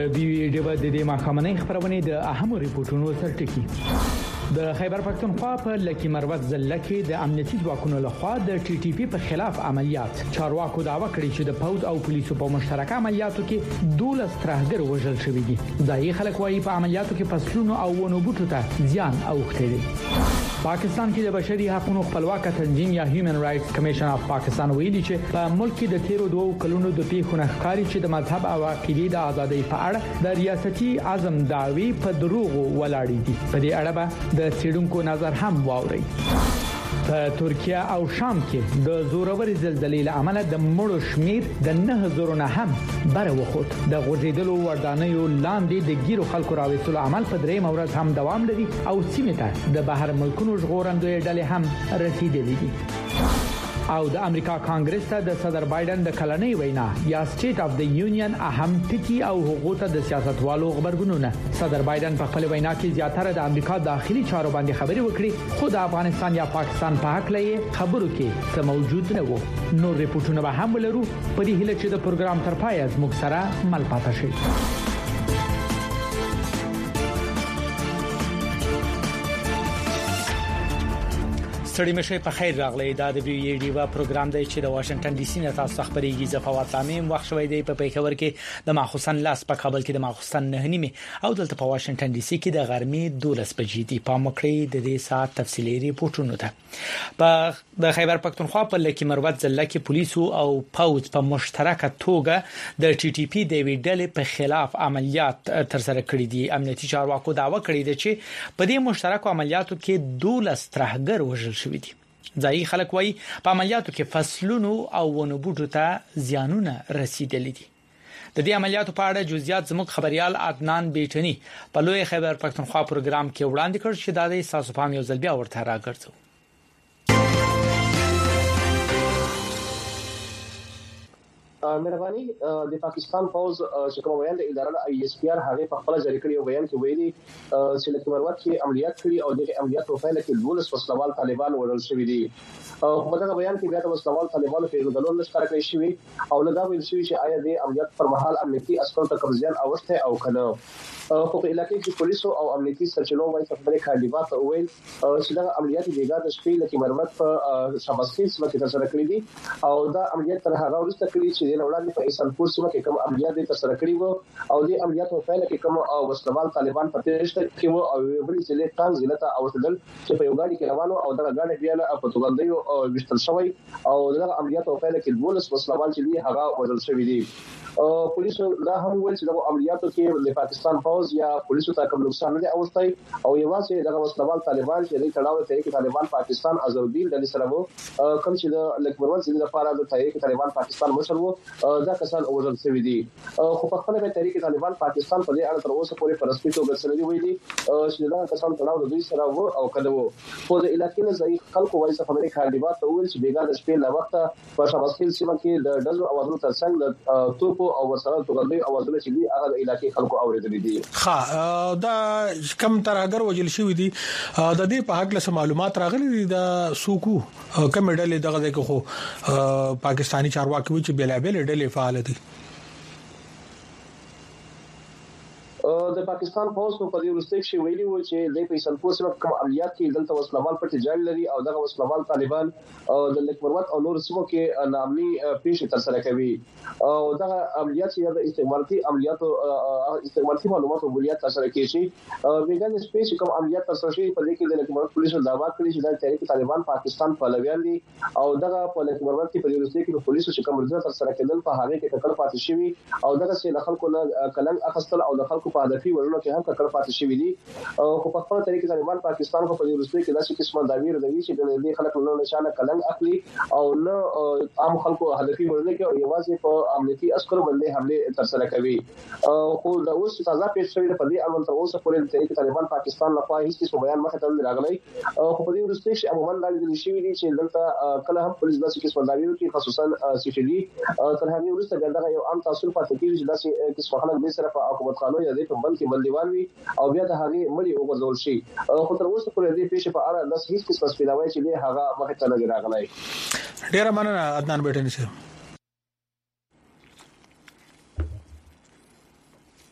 ویډیو د دې ماخامنۍ خبرونه د اهم ریپورتونو سرټکی د خیبر پښتونخوا په لکی مروت ضلع کې د امنیتي ځواکونو لخوا د ټي ټي پی په خلاف عملیات چارواکو دعوا کړې چې د پوز او پولیسو په مشترکه عملیاتو کې 12 ترهګر وژل شوي دي. ځایي خلک وايي په عملیاتو کې فصلونو او ونو بوټو ته زیان اوښتی دی. پاکستان کې د بشري حقوقو خپلواک تنظیم یا هیومن رائټس کمیشن اف پاکستان ویلي چې په ملک کې د تیرو 2 کلونو د پیښو ښکاری چې د مذهب او عقیدې د ازادۍ په اړه د ریاستي اعظم دعوی په دروغ ولاړې دي. په دې اړه به د سیډونکو نظر هم واوري. په ترکیه او شام کې د زوروري زلزلې له امله د مړو شمیر د 9000 نه هم بره وخت. د غوړېدلو وردانیو لاندې د ګیرو خلکو راوېستلو عمل په درې مورز هم دوام لري او سیمه ته د بهر ملکونو ژغورندوی ډلې هم رسیدلې دي. او د امریکا کانګرس ته د صدر بایدن د کلنۍ وینا یا سټیټ اف د یونین اهم ټکی او حقوق ته د سیاستوالو خبرګونونه. صدر بایدن په خپل وینا کې زیاتره د امریکا داخلي چارو باندې خبرې وکړي خو د افغانستان یا پاکستان په حق لې خبرو کې څه موجود نه وو. نور ریپورتونه به هم ولرو په دې هیله چې د پروګرام تر پای زموږ سره مل پاتې شي. ستړي مشه په خیر راغلی. دا د وی ډیوا پروګرام دی چې د واشنگټن ډي سي نه تاسو خبريږي. زفوات امیم وخت شوي دی په پیښور کې د ماخوسن لاس په کابل کې د ماخوسن 9:30 او دلته په واشنگټن ډي سي کې د غرمې 12 بجې دی. په مکړې د دې ساعت تفصیلي ریپورتونه ده. په د خیبر پښتونخوا په لکی مروت ضلع کې پولیسو او پوز په مشترکه توګه د ټي ټي پی د ویډلې په خلاف عملیات ترسره کړې دي. امنیتي چارواکو دعوا کړې ده چې په دې مشترکو عملیاتو کې 12 ترهګر وژل شوي دي. ځایي خلک وايي په عملیاتو کې فصلونو او ونو بوټو ته زیانونه رسیدلي دي. د دې عملیاتو په اړه جزئیات زموږ خبريال عدنان بیٹنی په لوی خیبر پښتونخوا پروګرام کې وړاندې کړ چې د دې ساسو پام یو ځل بیا ورته راګرځو. مهرباني د پاکستان فوج چې کوم بیان د اداره ای اس پی ار هغه په خپل جاری کړی بیان کې ویلي چې لکه مروت کې عملیات کړي او د عملیاتو په پیل کې 12 وسلوال طالبان وژل شوي دي. په دغه بیان کې بیا د وسلوال طالبانو په ډول نشکره کړی شوی او لدا ویل شوی چې آیا د عملیات پر مهال امنیتي عسکرو ته کمزیان اوسته او کنه. په علاقې کې پولیسو او امنیتي سرچینو وايي چې خبرې کاندیدات وویل چې دا عملیات د ګاډ شپې لکه مروت په شباسخیل سیمه کې ترسره کړې دي او دا عملیات تر هغه وروسته کړي چې د وړاندې په ایسانپور سیمه کې کوم عملیات ترسره کړي وو او د عملیاتو په پیل کې کوم وسلوال طالبان په تېشته کې وو او بل چې له ټانګ ضلع او تدل چې په یو ګاډي کې روانو او دا ګاډي بیا په توګندیو او وشتل شوی او د عملیاتو په پیل کې 12 وسلوال چې دی هغه وژل شوی دي. پولیسو دا هم ویل چې د عملیاتو کې د پاکستان فوج یا پولیسو ته کوم نقصان نه اوستای او یوازې د وسلوال طالبان چې د تړاو تحریک طالبان پاکستان ازودین د سره وو کوم چې د لکبرون چې د لپاره د تحریک طالبان پاکستان مشر وو دا کسان وژل شوی دي. خو په خپل کې تحریک طالبان پاکستان په دې اړه تر اوسه پورې پر رسمي توګه څه نه دی ویلي چې دا کسان تړاو د دوی سره وو او کله وو. خو د علاقې نه ځای خلکو وایي چې خبرې کاندیدات ویل چې بیګا د شپې لا وخت په شباسخیل سیمه کې د ډزو اوازونو ترڅنګ د توپو او ورسره توګندي اوازونه چې دي هغه د علاقې خلکو اوریدلې دي. دا کم ترهګر وجل شوی دي د دې په حق له معلومات راغلي دي د سوکو کم ډلې دغه د خو پاکستانی چارواکي چې بلابل ډلې فعال دي. د پاکستان فوج په دې ورسته کې ویلي و چې د پیسنپور سره کوم عملیات کې دلته وسلوال پر تجارت لري او دغه وسلوال طالبان د لکمروت او نور سیمو کې نامي پیښې ترسره کوي او دغه عملیات یا د استعمارتي معلوماتو بنیاد ترسره کیږي. ویګان سپیس کوم عملیات ترسره شي په دې کې د لکمروت پولیسو دعوا کړې چې د تحریک طالبان پاکستان پهلویان دي او دغه په لکمروت کې په دې ورسته کې پولیسو چې کوم رضا ترسره کېدل په هغه کې ټکر پاتې شوی او دغه څه خلکو نه کلنګ اخستل او د خلکو په هدفي ورونو کې هم ټکر پاتې شوی دي. خو په خپل طریقې طالبان پاکستان په دې ورسته کې داسې قسمه داویر دی چې د دې خلکو نه نشانه کلنګ اخلي او نه عام خلکو هدفي ورونه کې او یوازې په امنیتي عسکرو باندې حمله ترسره کوي. خو دا اوس تازه پیښ شوی په دې اړه تر اوسه پورې طریقې طالبان پاکستان لخوا هیڅ بیان مخه ته راغلی. خو په دې ورسته کې عموما لاندې شوی دي چې دلته کله هم پولیس داسې قسمه داویر کې خصوصا سیفلی تر هغه ورسته دغه یو عام تاثیر پاتې کیږي چې داسې قسمه خلک به سره په حکومت خانو یا د بند کې بندیوان وي او بیا د هغه ملي وګرځول شي. خو تر اوسه پورې دې پیښه په اړه د هیڅ قسم سپیلاوي چې هغه مخه ته نه راغلی. ډیر مننه عدنان بیٹنی سره.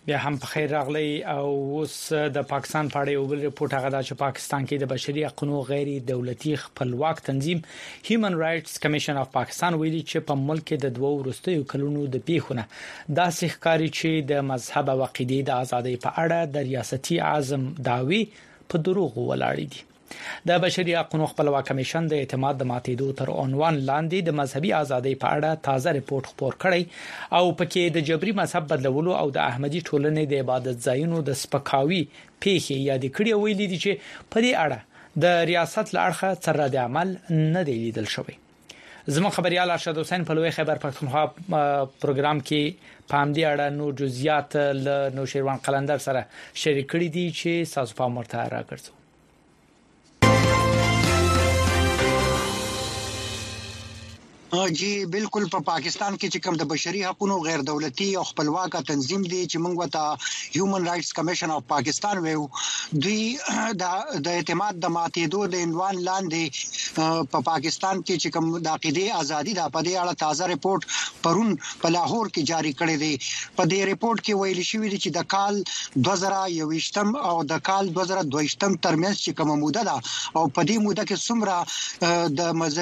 بیا هم په خیر راغلی او اوس د پاکستان په اړه یو بل ریپورت هغه د پاکستان کې د بشري حقوقو غیر دولتي خپلواک تنظیم هیومن رائټس کمیشن اف پاکستان ویلي چې په ملک کې د دوه وروستیو کلونو د پیښونه داسې ښکاري چې د مذهب او عقیدې د ازادۍ په اړه د ریاستي اعظم داوی په دروغ ولاړ دي. د بشري حقوقو خپلواک کمیشن د اعتماد د ماتېدو تر عنوان لاندې د مذهبي ازادۍ په اړه تازه ریپورت خپور کړی او پکې د جبري مذهب بدلولو او د احمدي ټولنې د عبادت ځایونو د سپکاوي پیښې یاد کړي ویلي دي چې په دې اړه د ریاست لارښه څه رد عمل نه دی لیدل شوی. زموږ خبريال ارشد حسین په لوی خیبر پختونخوا پروګرام کې پام دي اړه نو جزئیات له نوشیروان قلندر سره شریک کړي دي چې تاسو په مرته راګرځو. جی بالکل په پاکستان کې چې کوم د بشري حقوقو غیر دولتي او خپلواک تنظیم دی چې موږ وته هیومن رائټس کمیشن اف پاکستان ویو دوی د اعتماد د ماتېدو د عنوان لاندې په پاکستان کې چې کوم د عقیدې ازادي د په دې اړه تازه ریپورت پرون په لاهور کې جاری کړی دی. په دې ریپورت کې ویل شوی دی چې د کال 2021 او د کال 2022 ترمنځ چې کومه موده ده او په دې موده کې څومره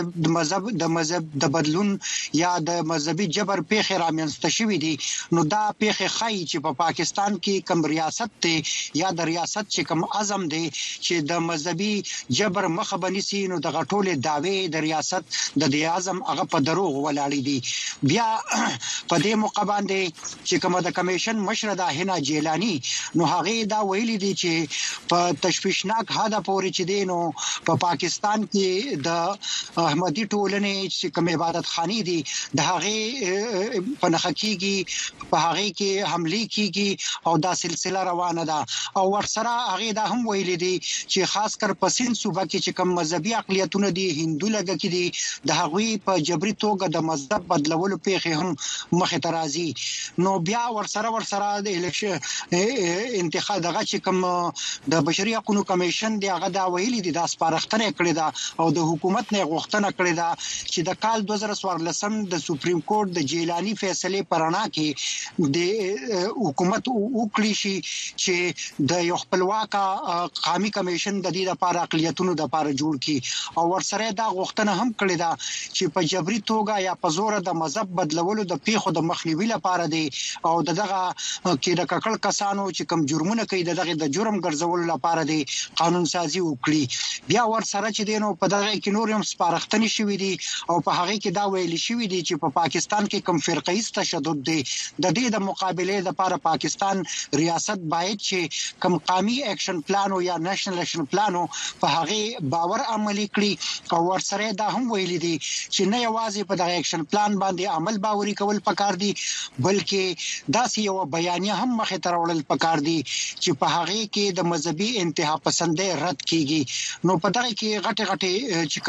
د مذهب بدلون یا د مذهبي جبر پیښه رامنځته شوې دي نو دا پیښه خای چې په پاکستان کې کوم ریاست ته یا د ریاست چې کوم اعظم دی چې د مذهبي جبر مخه بنسي نو د غټولې داوی د ریاست د اعظم هغه په دروغ ولاړې دي. بیا په دې موقع باندې چې کوم د کمیشن مشر د هنا جیلانی نو هغه دا ویلي دي چې په تشویشناک حدا پورې چې دینو په پاکستان کې د احمدي ټولنې چې کوم عبادت خاني دي د هغه په نخکیږي په هغه کې حمله کیږي او دا سلسله روانه ده او ورسره هغه دا هم ویل دي چې خاص کر په سین صوبه کې چې کوم مذهبي اقلیتونه دي هندو لګه کې دي د هغه په جبري توګه د مذهب بدلولو پیښه هم مخه ترازی. نو بیا ورسره د الیکشن انتخاب دغه چې کوم د بشري حقوقو کمیشن دی هغه دا ویل دي د سپارښتنه کړې ده او د حکومت نه غوښتنه کړې ده چې د کال 2014 د سپریم کورټ د جیلانی فیصله پرانا کې د حکومت وکړي شي چې د یو خپلواک قومي کمیشن د دې لپاره اقلیتونو د لپاره جوړ کړي او ورسره دا غوښتنه هم کړې ده چې په جبري توګه یا په زور د مذهب بدلولو د پیښو د مخنیوي لپاره دی او دغه کې د ککړ کسانو چې کوم جرمونه کوي دغه د جرم ګرځولو لپاره دی قانون سازي وکړي. بیا ورسره چې دینو په دغه کې نور هم سپارښتنې شوې دي او په هغه کې دا ویل شوی دی چې په پاکستان کې کوم فرقه‌ایز تشدد دی د دې د مقابله لپاره پاکستان ریاست باید چې کوم قومي اکشن پلان او یا نېشنل اکشن پلان په هغه باور عملي کړي او ورسره دا هم ویل دي چې نه یوازې په دغه اکشن پلان باندې عمل باوري کول پکار دي بلکې داسې یو بیانیه هم مخه تر وړل پکار دي چې په هغه کې د مذهبي انتها پسندۍ رد کیږي. نو په دغه کې غټه چې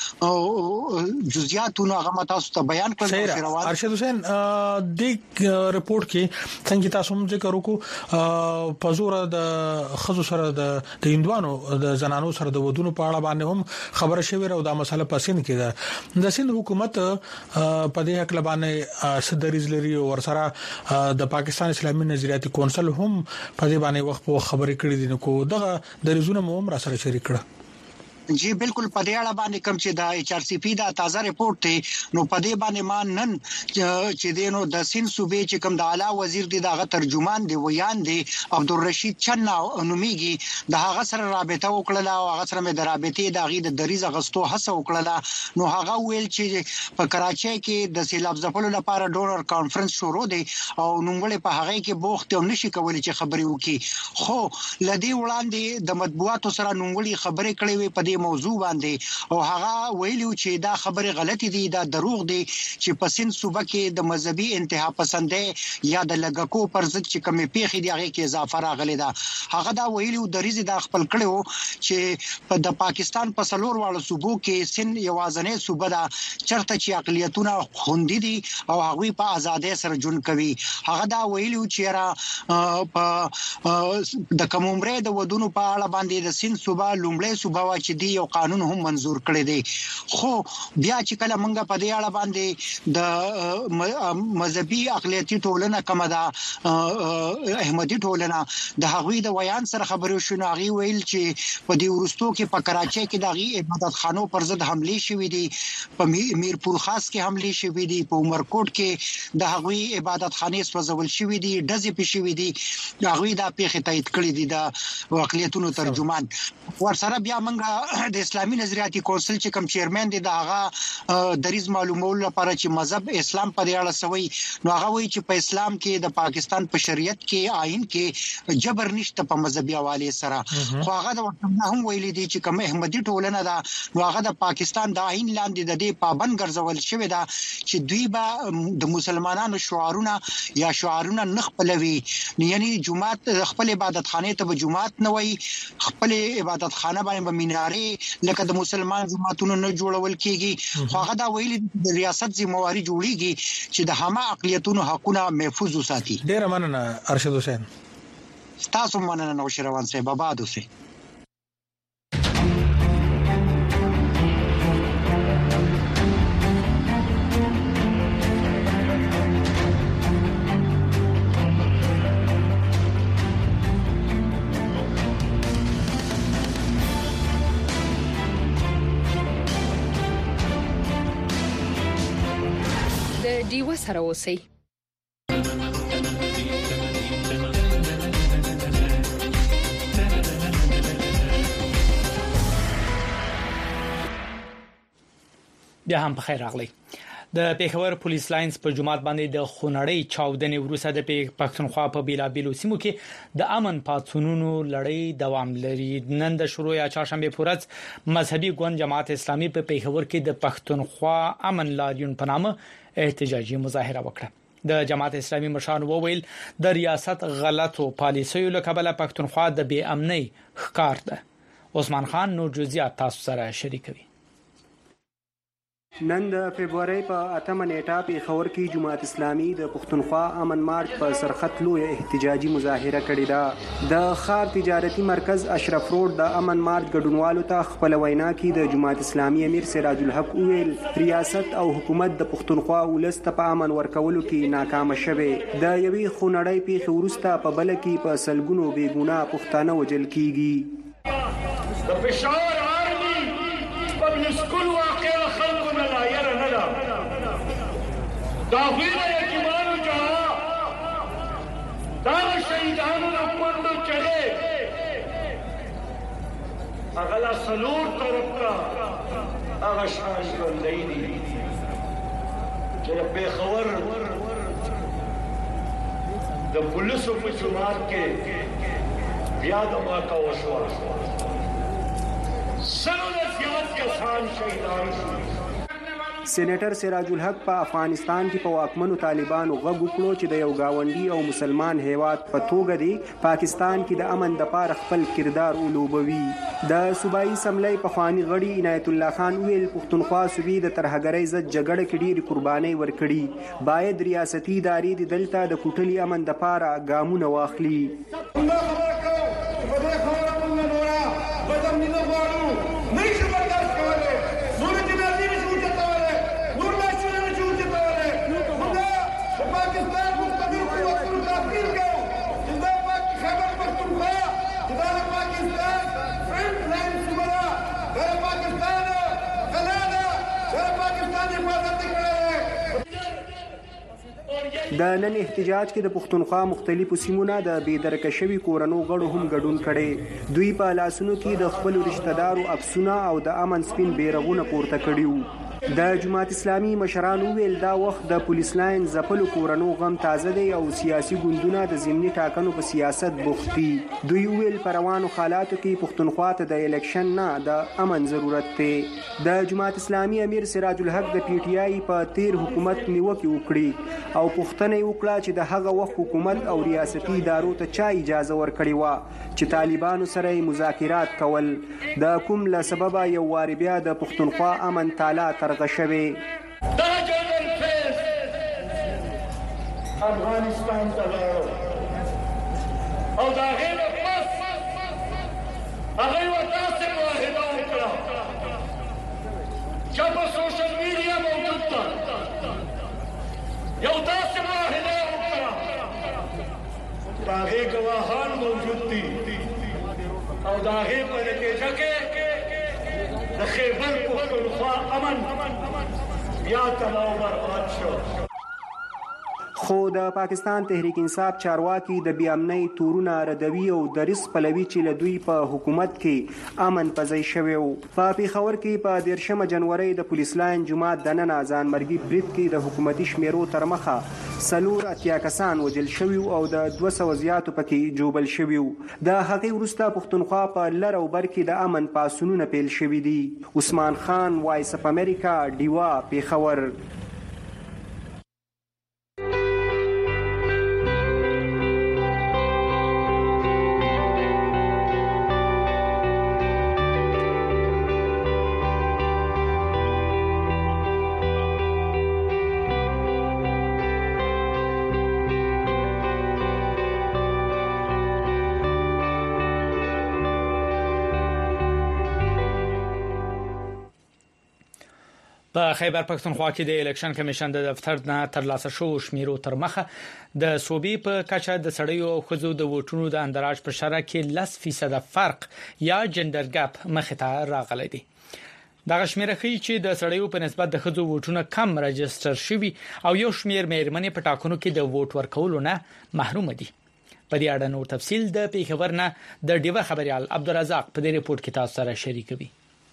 کوم جزئیاتونه هغه تاسو ته بیان کړل. ارشد حسین د ریپورت کې څنګه تاسو هم ذکر وکړو په زور د خزو سره د هندوانو د زنانو سره د ودونو په اړه باندې هم خبره شوې او دا مسله پسین کېده د سند حکومت په دې حق لبانې صدریز لري او ورسره د پاکستان اسلامي نظریاتي کونسل هم په دې باندې وخت په خبرې کړې دي نو کو دغه د رزونه مو هم را سره شریک کړه. جی بالکل په دې اړه باندې کوم چې د ایچ ار سی پی دا تازه ریپورت دی نو په دې باندې ما نن چې دینو د سین صوبې چې کوم د اعلی وزیر دی دغه ترجمان دی ویان دی عبدالرشید چنا نومیږي د هغه سره رابطه وکړه او هغه سره مې د رابطې د غي د دریز غستو هڅه وکړه نو هغه ویل چې په کراچۍ کې د سیلاب ځپلو لپاره ډونر کانفرنس شروع دی او نوموړي په هغه کې بوخت او نشي کولای چې خبري وکړي خو لدی وړاندې د مطبوعاتو سره نوموړي خبرې کړې وي په موضوع باندې او هغه ویلو چې دا خبره غلطي دي دا دروغ دي چې په سین صوبه کې د مذهبي انتها پسندۍ یا د لګکو پر ضد چې کومې پیښې دي هغه کې اضافه راغلي ده. هغه دا ویلو د ریزي د خپل کړو چې په د پاکستان په سلور واړو صوبو کې سین یوازنې صوبه ده چرته چې اقلیتونه خوندې دي او هغه په ازادۍ سره جون کوي. هغه دا ویلو چې را په د کومره د ودونو په اړه باندې د سین صوبه لومړی صوبه وا چې دې یو قانون هم منزور کړی دی. خو بیا چې کله موږ په دې اړه باندې د مذهبي اقلیتي ټولنه کومه ده احمدي ټولنه د هغوی د ویان سره خبرو شو، هغه ویل چې په دې ورستو کې په کراچۍ کې د عبادت خانو پر ضد حمله شوې دي، په میرپور خاص کې حمله شوې دي، په عمرکوټ کې د هغوی عبادت خانې سوځول شوې دي، ډزې پې شوې دي. هغوی دا پیښې تایید کړې دي د اقلیتونو ترجمان. ورسره بیا موږ د اسلامي نظریاتي کونسل چې کوم چیرمن دی دا هغه دریز معلومولو لپاره چې مذهب اسلام په دې اړه سوي، نو هغه وایي چې په اسلام کې د پاکستان په شریعت کې آئین کې جبر نشته په مذهبي حواله سره. خو هغه د هم ویلي دي چې کوم احمدي ټولنه ده نو هغه د پاکستان د آئین لاندې د دې پابند ګرځول شوی ده چې دوی به د مسلمانانو شعارونه نه خپلوي، یعنی جمعات خپل عبادت خانه ته به جمعات نه وي، خپل عبادت خانه باندې مینارې لکه د مسلمان جماعتونو نه جوړول کیږي. خو هغه دا ویلي د ریاست ذمہواری جوړیږي چې د همه اقلیتونو حقونه محفوظ وساتي. ډیر مننه ارشد حسین. تاسو مننه نوشیروان صاحب، آباد اوسئ. دیو سره اوسئ. بیا هم بخیر راغلی. د پیښور پولیس لاینز په جماعت باندې د خونړۍ چاودنې وروسته د پښتونخوا په بیلابیلو سیمو کې د امن پاتونونو لړۍ دوام لري. نن د شروع یا چهارشنبه پورز مذهبي ګوند جماعت اسلامي په پیښور کې د پښتونخوا امن لاریون په نامه احتجاجي مظاهره وکړه. د جماعت اسلامي مشران وویل د ریاست غلطو پالیسیو له کبله پښتونخوا د بې امنۍ ښکار ده. عثمان خان نور جزئیات تاسو سره شریکوي. نن د فبراير په 8 نیټه پیښور کې جماعت اسلامي د پښتونخوا امن مارچ په سرخط لوی احتجاجي مظاهره کړې ده. د خار تجارتي مرکز اشرف روډ د امن مارچ ګډونوالو ته خپل وینا کې د جماعت اسلامي امیر سراج الحق ویل ریاست او حکومت د پښتونخوا ولست په امن ورکولو کې ناکام شوه. د یوې خونړۍ پیښې وروسته په بل کې په سلګونو بیګونه پښتانه وجل کیږي. د بشار آرمي په مسکول واقع خلکو نه لایره نه ده دا ویره یتیمانو جها دا شهیدانو نه کونډو چغې هغه لا سلور طرف ته هغه شان ژوندی دي چې د پېښور د پولیسو په جماعت کې بیا د واقع وشوه سېنیټر سراج الحق په افغانستان کې په واکمنو طالبانو غږ وکړو چې د یو گاونډي او مسلمان هیواد په توګه دی پاکستان کې د امن د پاره خپل کردار ولوبوي. د صوبایي سملې په خواني غړي عنایت الله خان ویل پښتونخوا صوبې د ترهګرۍ ضد جګړه کې ډېری قرباني ورکړي، باید ریاستي ادارې د دلته د کوټلي امن د پاره ګامونه واخلي. د نن احتجاج کې د پښتونخوا مختلفو سیمونو د بېدرکه شوي کورنو غړو هم ګډون کړي. دوی په لاسونو کې د خپل رشتہ دارو عکسونه او د امن سپین بیرغونه پورته کړي. د جماعت اسلامي مشرانو ویل دا وخت د پولیس لاین زپلو کورنو غم تازه دی او سیاسي ګوندونه د ضمني ټاکنو په سیاست بوخت دي. دوی ویل پروانو حالاتو کې پښتونخوا ته د الیکشن نه د امن ضرورت دی. د جماعت اسلامي امیر سراج الحق د پی ټی آی په تیر حکومت نیوکه وکړي او پوښتنه وکړه چې د هغه وخت حکومت او ریاستي ادارو ته چا اجازه ورکړې و چې طالبانو سره مذاکرات کول. د کوم له سببه یو وار بیا د پښتونخوا امن تعالی ترغه شوی. دا جنرال فیس افغانستان ته لاړو او دا غیر پس هغه ورته معاهده وکړه چې په سوشل میډیا موجود ده یو داسې معاهده وکړه د هغې ګواهان موجود دي او د هغې په نتیجه کې د خیبر پښتونخوا امن بیا تباه و برباد شو. خو د پاکستان تحریک انصاف چارواکي د بې امنۍ تورونه ردوي او دریځ پلوي چې له دوی په حکومت کې امن پځای شوی و. په پېښور کې په 13 جنوري د پولیس لاین جماعت دننه ځانمرګي برید کې د حکومتي شمیرو تر مخه 4 کسان وژل شوي او د 200 زیاتو پکې جوبل شوي. د هغې وروسته پښتونخوا په لر او بر کې د امن پاسونونه پیل شوي دي. عثمان خان، وایس اف امریکا، ډیوا، پېښور. په خیبر پښتونخوا کې د الیکشن کمیشن د دفتر نه ترلاسه شو شمیرو تر مخه د صوبې په کچه د سړیو او ښځو د ووټونو د اندراج په شرح کې 10% فرق یا جندر ګاپ مخ ته راغلی دی. دا شمیره ښیي چې د سړیو په نسبت د ښځو ووټونه کم راجستر شوي او یو شمیر مېرمنې په ټاکنو کې د ووټ ورکولو نه محروم دي. په دې اړه نور تفصیل د پېښور نه د ډیوه خبريال عبدالرزاق په دې ریپورت کې تاسو سره شریکوي.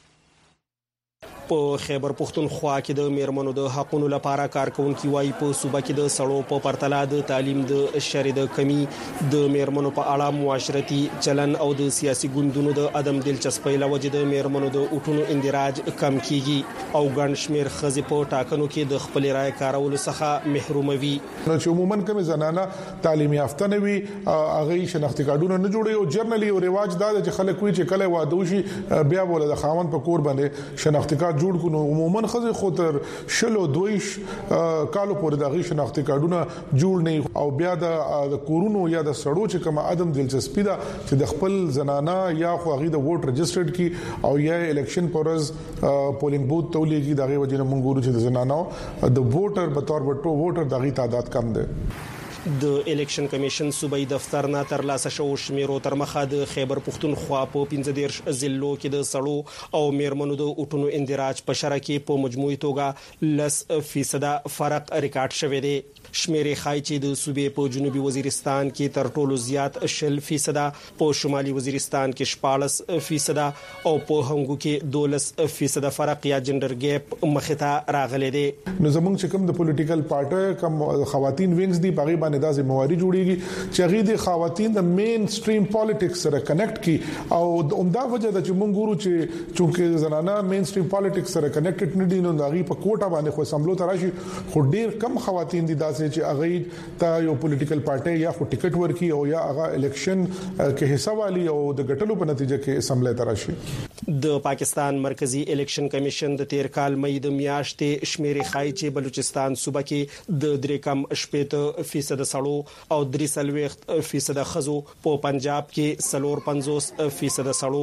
په خیبر پښتونخوا کې د میرمنو د حقوقو لپاره کارکونکو وايي په صوبه کې د سړو په پرتله د تعلیم د شرید کمی د میرمنو په اړه معاشرتي چلن او د سیاسي ګوندونو د عدم دلچسپۍ لوجه د میرمنو د اوټونو اندراج کم کیږي او ګڼ شمیر خزې په ټاکنو کې د خپل رائے کارولو څخه محروم وي. نو چې عموما کوم زنانه تعلیم یافته نه وي هغه شناختی کارډونه نه جوړي او جرنالي او رواج دا چې خلک وي چې کله واده وشي بیا بوله د خاوند په کور باندې شناختی کارت جوړ کو. نو عموما خزه خو تر شلو دویش کالو پورې د غي شناختی کارډونه جوړ نه او بیا د کورونو یا د سړو چې کوم عدم دلچسپي ده چې د خپل زنانه یا خو غي د ووټ رجسترډ کی او یا الیکشن پرز پولینګ بوت تولېږي دغه وجه نه مونږ ګورو چې د زنانو د ووټر به تور بټو ووټر دغه تعداد کم ده. د الیکشن کمیشن صوبایي دفتر نه ترلاسه شو شمیرو تر مخه د خیبر پښتونخوا په 15 ضلعو کې د سړو او میرمنو د اوټونو اندراج په شرح کې په مجموعي توګه 10% فرق ریکارډ شوی دی. شمیرې خای چې د صوبې په جنوبي وزیرستان کې تر ټولو زیات 10%، په شمالي وزیرستان کې 14% او په هنګو کې 12% فرق یا جندر ګیپ مخته راغلی دی. نو زمونږ چې کوم د پولیټیکل پارټي کوم خواتین وینګز دی په غیبه دا ذمہواری جوړیږي چې هغه د خواتین د مین سټریم پالیټکس سره کنیکټ کی او عمده وجه د چې مونږ ګورو چې چونکه زنانه مین سټریم پالیټکس سره کنیکټډ نه دي نو هغه په کوټه باندې خو سملو تراشي خو ډیر کم خواتین دي داسې چې هغه ته یو پولیټیکل پارټي یا خو ټیکټ ورکي او یا هغه الیکشن کې حصہ والی او د ګټلو په نتیجه کې سملې تراشي. د پاکستان مرکزی الیکشن کمیشن د 13 کال مې د میاشتې شمیرې خای چې بلوچستان صوبه کې د 3.8% سړو او 3.3% خزو، په پنجاب کې 4.50% سړو،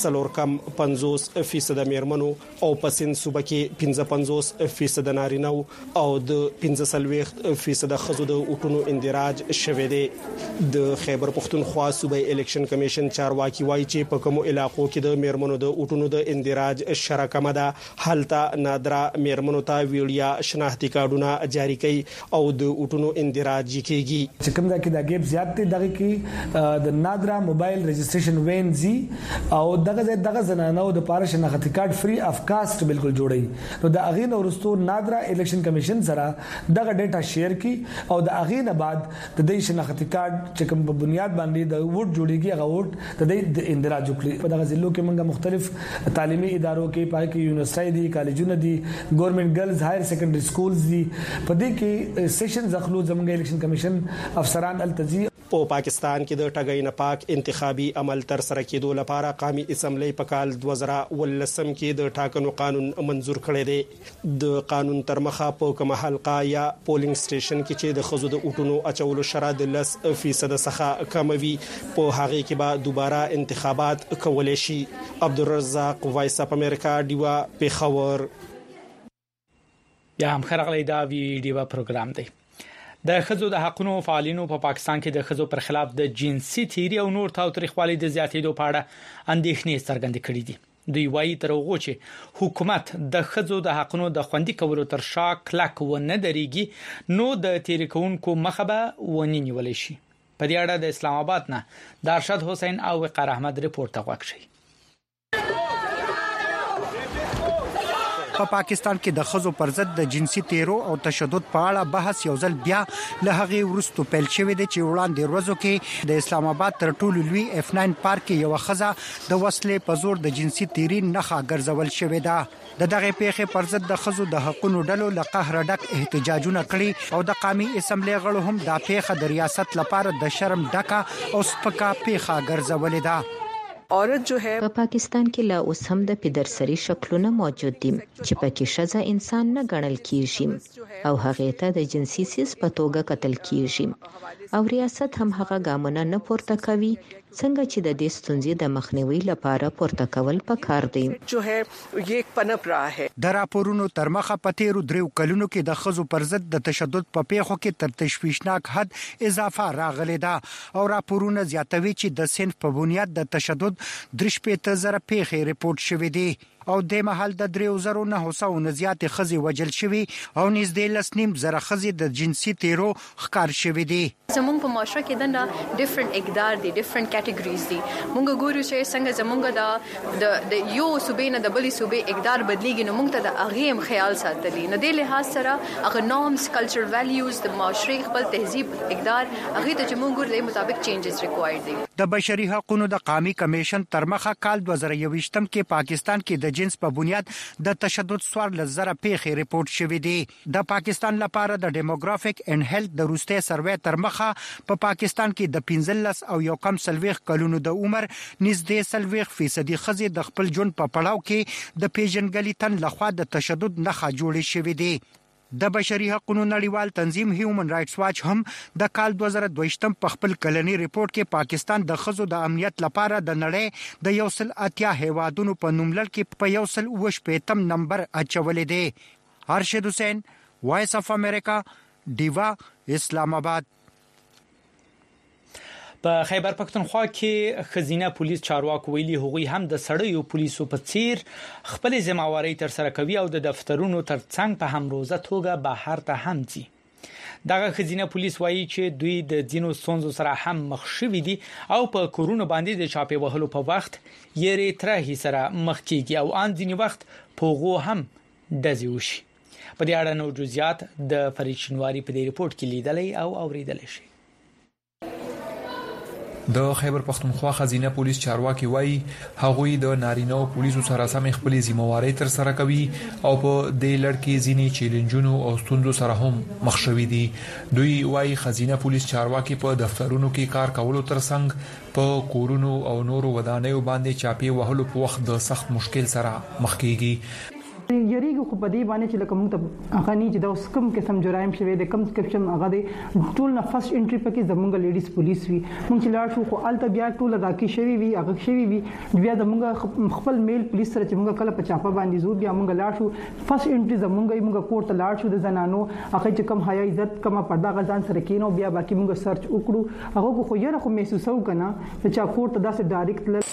4.50% میرمنو او په سند صوبه کې 55% نارینه او د 15% خزو د اوټونو اندراج شوه دی. د خیبر پښتونخوا صوبایي الیکشن کمیشن چارواکي وایي چې په کومو علاقو کې د میرمنو د اوټونو د اندراج شرح کم ده هلته نادره میرمنو ته ویډیا شناختی کارډونه جاری کوي او د اوټونو اندراج کیږي. چې کوم دا کې دا ګیپ زیات دي دغه کې د نادرا موبایل رجسټریشن وین زی او دغه زنانو د پاره شناختی کارت فری اف کاست بالکل جوړي. نو د اغین ورستو نادرا الیکشن کمیشن سره دغه ډیټا شیر کی او د اغین بعد د دې شناختی کارت چې کوم په بنیاد باندې د ووټ جوړیږي هغه ووټ د اندراج وکړي. په دغه ضلعو کې موږ مختلف تعلیمي ادارو کې پای کې یونیورسيټي دي، کالجونه دي، ګورنمنت ګرلز هایر سیکنډري سکولز دي. په دې کې سیشن زخلو زموږ الیکشن کمیشن افسران التزی. په پاکستان کې د ټګۍ نه پاک انتخابي عمل تر سره کېدو لپاره قومي اسمبلی په کال 2019 کې د ټاکنو قانون منزور کړی دی. د قانون تر مخه په کومه حلقه یا پولینګ سټیشن کې چې د خزو د اوټونو اچولو شرط د 10% څخه کم وي په هغه کې به دوباره انتخابات کولای شي. عبدالرزاق، وایس اف امریکا، ډیوا، پېښور. بیا هم خرغلی دا ویډیو پروګرام دی. د خزو د حقوقو فعالینو په پاکستان کې د خزو پر خلاف د جنسي تیری او نور تاوتریخوالي د زیاتېدو په اړه اندېښنې څرګندې کړې دي. دوی وایي تر هغه چې حکومت د خزو د حقوقو د خوندي کولو تر شا کلک و نه درېږي نو د تیری کوونکو مخه به ونی نیول شي. په دې اړه د اسلام آباد نه د ارشد حسین او وقار احمد رپورت غوښتي. په پاکستان کې د خزو پر ضد د جنسي تیرو او تشدد په اړه بحث یو ځل بیا له هغه ورستو پیل شوی دی چې وړاندې ورځو کې د اسلام آباد تر ټولو لوی F9 پارک کې یو خزه د وسلې په زور د جنسي تیری نخښه ګرځول شوې ده. د دغه پیښې پر ضد د خزو د حقوقو ډلو له قهر ډک احتجاجونه کړي او د قومي اسمبلی غړو هم د پیښه د ریاست لپاره د شرم ډکه او سپکا پیښه ګرځولې ده. عورت جو ہے په پاکستان کې لا اوس هم د پدرسري شکلونه موجود دي چې پکې شزه انسان نه ګڼل کیږي او هغه ته د جنسي سیس په توګه قتل کیږي او ریاست هم هغه ګامونه نه پورته کوي څنګه چې د دې ستونزې د مخنیوي لپاره پورته کول پکار دي. جو ہے یک پنپ رہا ہے. د راپورونو تر مخه په تیرو دریو کلونو کې د خزو پر ضد د تشدد په پیښو کې تر تشویشناک حد اضافه راغلی ده او راپورونه زیاتوي چې د صنف په بنیاد د تشدد 3,000 پیښې ریپورت شوې دي او د محل د 3,900 زیات خزي وجل شوی او نږدې 10,000 خزي د جنسي تیرو ښکار شوی دي. زمونږ په معاشره کې د ډیفرنٹ اقدار دي ډیفرنٹ کټګریز دي. مونږ ګورو چې څنګه زمونږ د یو صوبې نه د بلې صوبې اقدار بدلیږي نو مونږ ته د هغه هم خیال ساتلی نه دی لحاظ سره هغه نورمز کلچر ویلیوز د معاشري خپل تهذیب اقدار هغه ته چې مونږ ګورو د مطابق چینجز ریکوایرډ دي. د بشري حقوقو د قومي کمیشن تر مخه کال 2021 کې پاکستان کې د جنس په بنیاد د تشدد 14,000 پیښې ریپورت شوې دي. د پاکستان لپاره د ډیموګرافیک اینڈ هیلث د روسته سروې تر مخه په پاکستان کې د 15 او یو کم سلويخ کلونو د عمر نږدې 30% خزي د خپل ژوند په پړاو کې د پیژنګلي تن لخوا د تشدد نخښه جوړې شوې دي. د بشري حقوقو نړیوال تنظیم هیومن رائټس واچ هم د کال 2022 په خپل کلنی ریپورت کې پاکستان د خزو د امنیت لپاره د نړۍ د 180 هیوادونو په نوملړ کې په 180 نمبر اچولې دی. ارشد حسین، وایس اف امریکا، دیوا، اسلام آباد. په خیبر پختونخوا کې خزینه پولیس چارواکو ویلي هغوی هم د سړیو پولیسو په څیر خپل ځمواري تر سره کوي او د دفترونو تر څنګ په همروزه توګه بهر ته هم ځي. دغه خزینه پولیس وایي چې دوی د ځینو ستونزو سره هم مخ شوي دي او په کورونو باندې د چاپې وهلو په وخت یې ترهي سره مخ کیږي او ان ځینی وخت پوغو هم دزي وشي. په دې اړه نو جزئیات د فرید شنواری په دې ریپورت کې لیدلې او اوریدل شي. د خیبر پختونخوا خزینه پولیس چارواکي وایي هغوی د نارینه او پولیسو سره سم خپل ذمہواری تر سره کوي او په دې لړ کې ځینی چیلنجونو او ستونزو سره هم مخ شوي دي. دوی وایي خزینه پولیس چارواکي په دفترونو کې کار کولو ترڅنګ په کورونو او نورو ودانیو باندې چاپی وهلو په وخت د سخت مشکل سره مخ کیږي. یریږي خو په دې باندې چې لکه موږ ته هغه نه چې دا اوس کوم قسم جرایم شوی د کم سکرپشن هغه د ټول نه فرست انټری پکې زمونږ لیډیز پولیس وی موږ چې لاړ شو خو الته بیا ټول راکی شوی وی هغه شوی وی بیا د موږ خپل میل پولیس سره چې موږ کله په چاپه باندې زو بیا موږ لاړ شو فرست انټری زمونږ کور ته لاړ شو د زنانو هغه چې کم حیا عزت کم پردا غزان سره کینو بیا باقي موږ سرچ وکړو هغه خو یره خو محسوسو کنه چې کور ته داسې ډایرکټ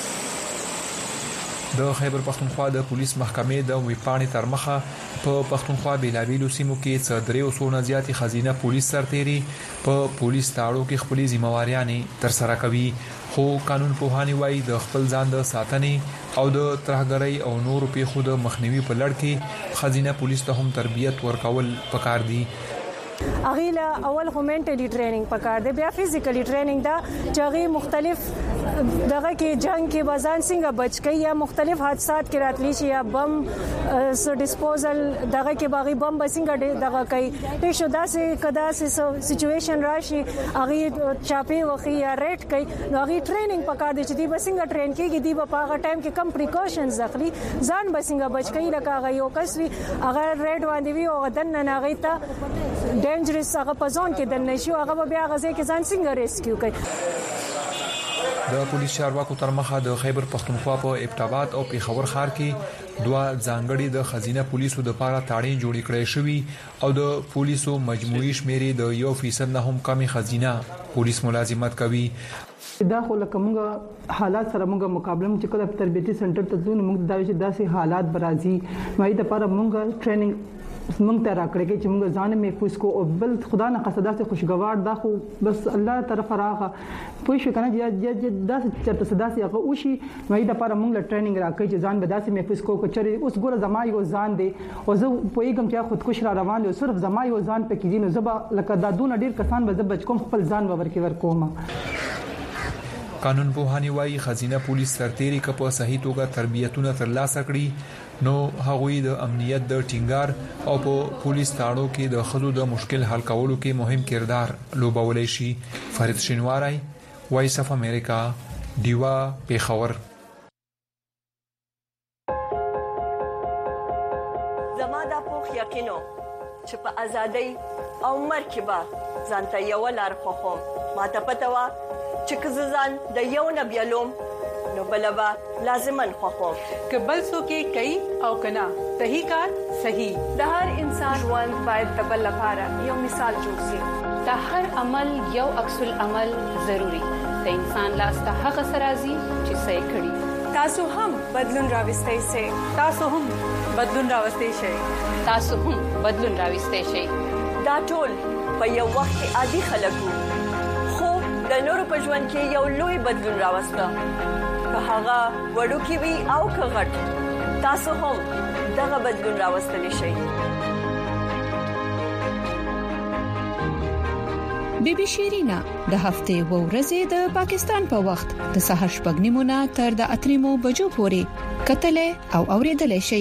د خیبر پختونخوا د پولیس محکمې د ویپاڼې تر مخه په پختونخوا بیلابیلو سیمو کې څدریو سونه زیاتې خزینه پولیس سرتيري په پولیس تاړو کې خپل ذمہواریانې تر سره کوي. خو قانون پوهانی وایي د خپل ځان د ساتنې او د ترهګرۍ او نورو پیښو د مخنیوي په لړ کې خزینه پولیس ته هم تربیت ورکول پکار دي. اغیلا اول خو منټلی ټریننګ پکار دی بیا فزیکلی ټریننګ دا چې هغه مختلف دغه کې جنگ کې بازان څنګه بچ کی یا مختلف حادثات کې راتلی شي یا بم ډیسپوزل دغه کې باغی بم بسنګ دغه کوي پېښه داسې کدا سه سچويشن راشي هغه چاپی وخی یا ریټ کوي نو هغه ټریننګ پکار دی چې دی بسنګ ټرین کیږي دی په هغه ټایم کې کم پریکاشنز اخلي ځان بسنګ بچ کی لکه هغه یو کس وی هغه ریډ باندې وی او دن نه هغه ته ډینجرس هغه په ځون کې د نشو هغه بیا غزه کې ځان څنګه ریسکیو کوي. د پولیس چارواکو تر مخه د خیبر پختونخوا په ابټاباد او پیښور ښار کې دوه ځانګړي د خزینه پولیسو د لپاره تاړین جوړ کړی شوی او د پولیسو مجموعي شمیرې د 1% نه هم کمی خزینه پولیس ملازمت کوي. دا خو لکه موږ حالات سره موږ مقابله چې کله تربیتی سنټر ته ځو موږ دا چې داسې حالات برازي مې د لپاره موږ ټریننګ موږ ته راکړی چې موږ ځان محفوظ کو او بل خدا نه قصدا سے خوشگوار دا خو بس الله طرف راغه پوه شو کنه چې دا چرته صدا سي هغه وشي مې د لپاره موږ له ټریننګ راکړی چې ځان به داسې محفوظ کو کچري اوس ګوره زما یو ځان دی او زه پوهیږم چې خودکش را روان دي صرف زما یو ځان پکې دي نو زبا لکه دا دون ډیر کسان به زب کوم خپل ځان ور کوم. قانون پوهانی وايي خزینه پولیس سرتيري کپ صحیح توګه تربیتونه ترلاسه کړي نو هغوی د امنیت د ټینګار او په پولیس تاړو کې د خلکو د مشکل حل کولو کې مهم کردار لوبولای شي. فرید شینواری، وایس اف امریکا، دیوا، پیښور. زما د پوخ یقینو چې په ازادۍ او مرکبه ځانته یو لار خوخم ماته پته وا چې کززان د یو نبیلوم نو بلبا لازمن خوخم که بل سو کې کوي او کنا صحیح کار صحیح د هر انسان ژوند باید د بل لپاره یو مثال جوړ شي. د هر عمل یو عکس العمل ضروری د انسان لاس ته هغه سرازي چې صحیح کړي. تاسو هم بدلون راوستئ شئ. تاسو هم بدلون راوستئ شئ. تاسو هم بدلون راوستئ شئ. دا ټول په یو وخت کې عادي خلکو خو د نورو په ژوند کې یو لوی بدلون راوسته. که هغه وړوکی وي او که غټ تاسو هم دغه بدلون راوستلی شئ. بیبي شیرینا د هفته و ورځې د پاکستان په وخت د سحر شپږ نیمونه تر د 8 بجو پورې کتلې او اوریدلې شي.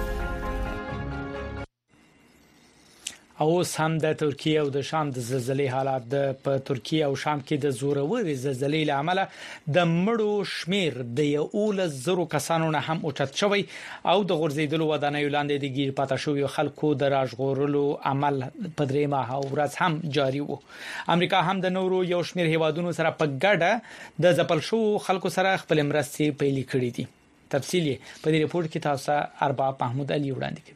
او هم د ترکیه او د شام د زلزلې حالات په ترکیه او شام کې د زوروري زلزلې لامل د مړو شمیر د 11,000 کسانو نه هم اوچت شوی او د غورځیدلو ودانیو لاندې د گیر پاتې شوی خلکو د راژغورلو عمل په درې ماه ورځ هم جاري وو. امریکا هم د نورو یو شمیر هیوادونو سره په ګډه د ځپل شو خلکو سره خپل مرستې پیل کړې دي. تفصیلی په دې ریپورت کې تاسو ارباب محمود علي وړاندې کوي.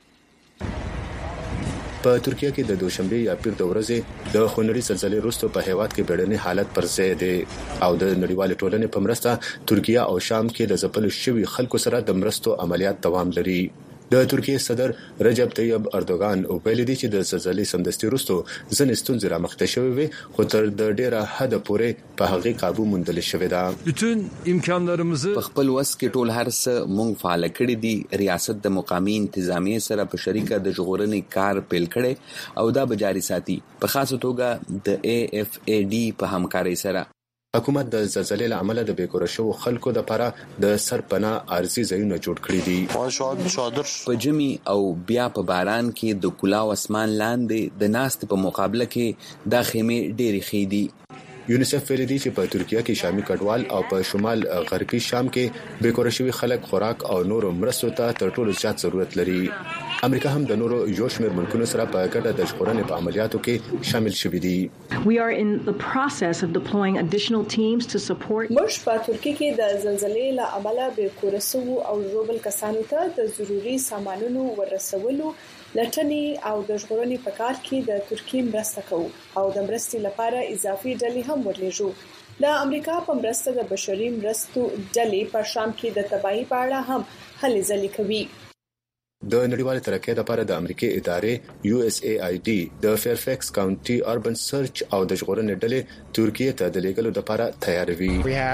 په ترکیه کې د دوشنبه یا پیر د ورځې د خونړي زلزلې وروسته په هیواد کې بیړني حالت پر ځای دی او د نړیوال ټولنې په مرسته ترکیه او شام کې د ځپل شوی خلکو سره د مرستو عملیات دوام لري. د ترکیه صدر رجب طیب اردوغان ویلي دی چې د زلزلې سمدستي وروسته ځنې ستونزې رامخته شوې وي خو تر د ډیره حد پورې په هغه قابو موندل شوې ده. bütün imkanlarımızı په خپل وس کې ټول هر څه مونږ فعال کړی دي. ریاست د مقامی انتظامیه سره په شریکه د ژغورنې کار پیل کړي او دا به جاري ساتي په خاصه توګه د AFAD په همکارۍ سره. حکومت د زلزلې لامل د بیکور شو خلکو د لپاره د سرپناه ارزي ځایونه جوړ کړی دي. په جمی او بیا په باران کې د کلاو اسمان لاندې د ناست په مقابله کې د خیمه ډېری خېدي. یونیسف ویلي دی چې په ترکیه کې شامي کډوال او په شمال غربي شام کې بیکور شوی خلک خوراک او نورو مرستو ته تر ټولو زیات ضرورت لري. امریکا هم د نورو یو شمېر ملکونو سره په ګډه د ژغورنې په عملیاتو کې شامل شوې دي. We are in the process of deploying additional teams to support. موږ په ترکیه کې د زلزلې له امله بیکور شوو او ژوبل کسانو ته د ضروري سامانونو ورسولو لټنې او د ژغورنې په کار کې د ترکیه مرسته کوو او د مرستې لپاره اضافي ډلې هم ورلېږو. د امریکا په مرسته د بشري مرستو ډلې په شام کې د تباہي په اړه هم هلې ځلې کوي. د نړیوال ترقۍ لپاره د امریکای ادارې USAID د فیرفیکس کاونټي اربن سرچ او د ژغورنې ډلې ترکیه ته د لیږلو لپاره تیاروي.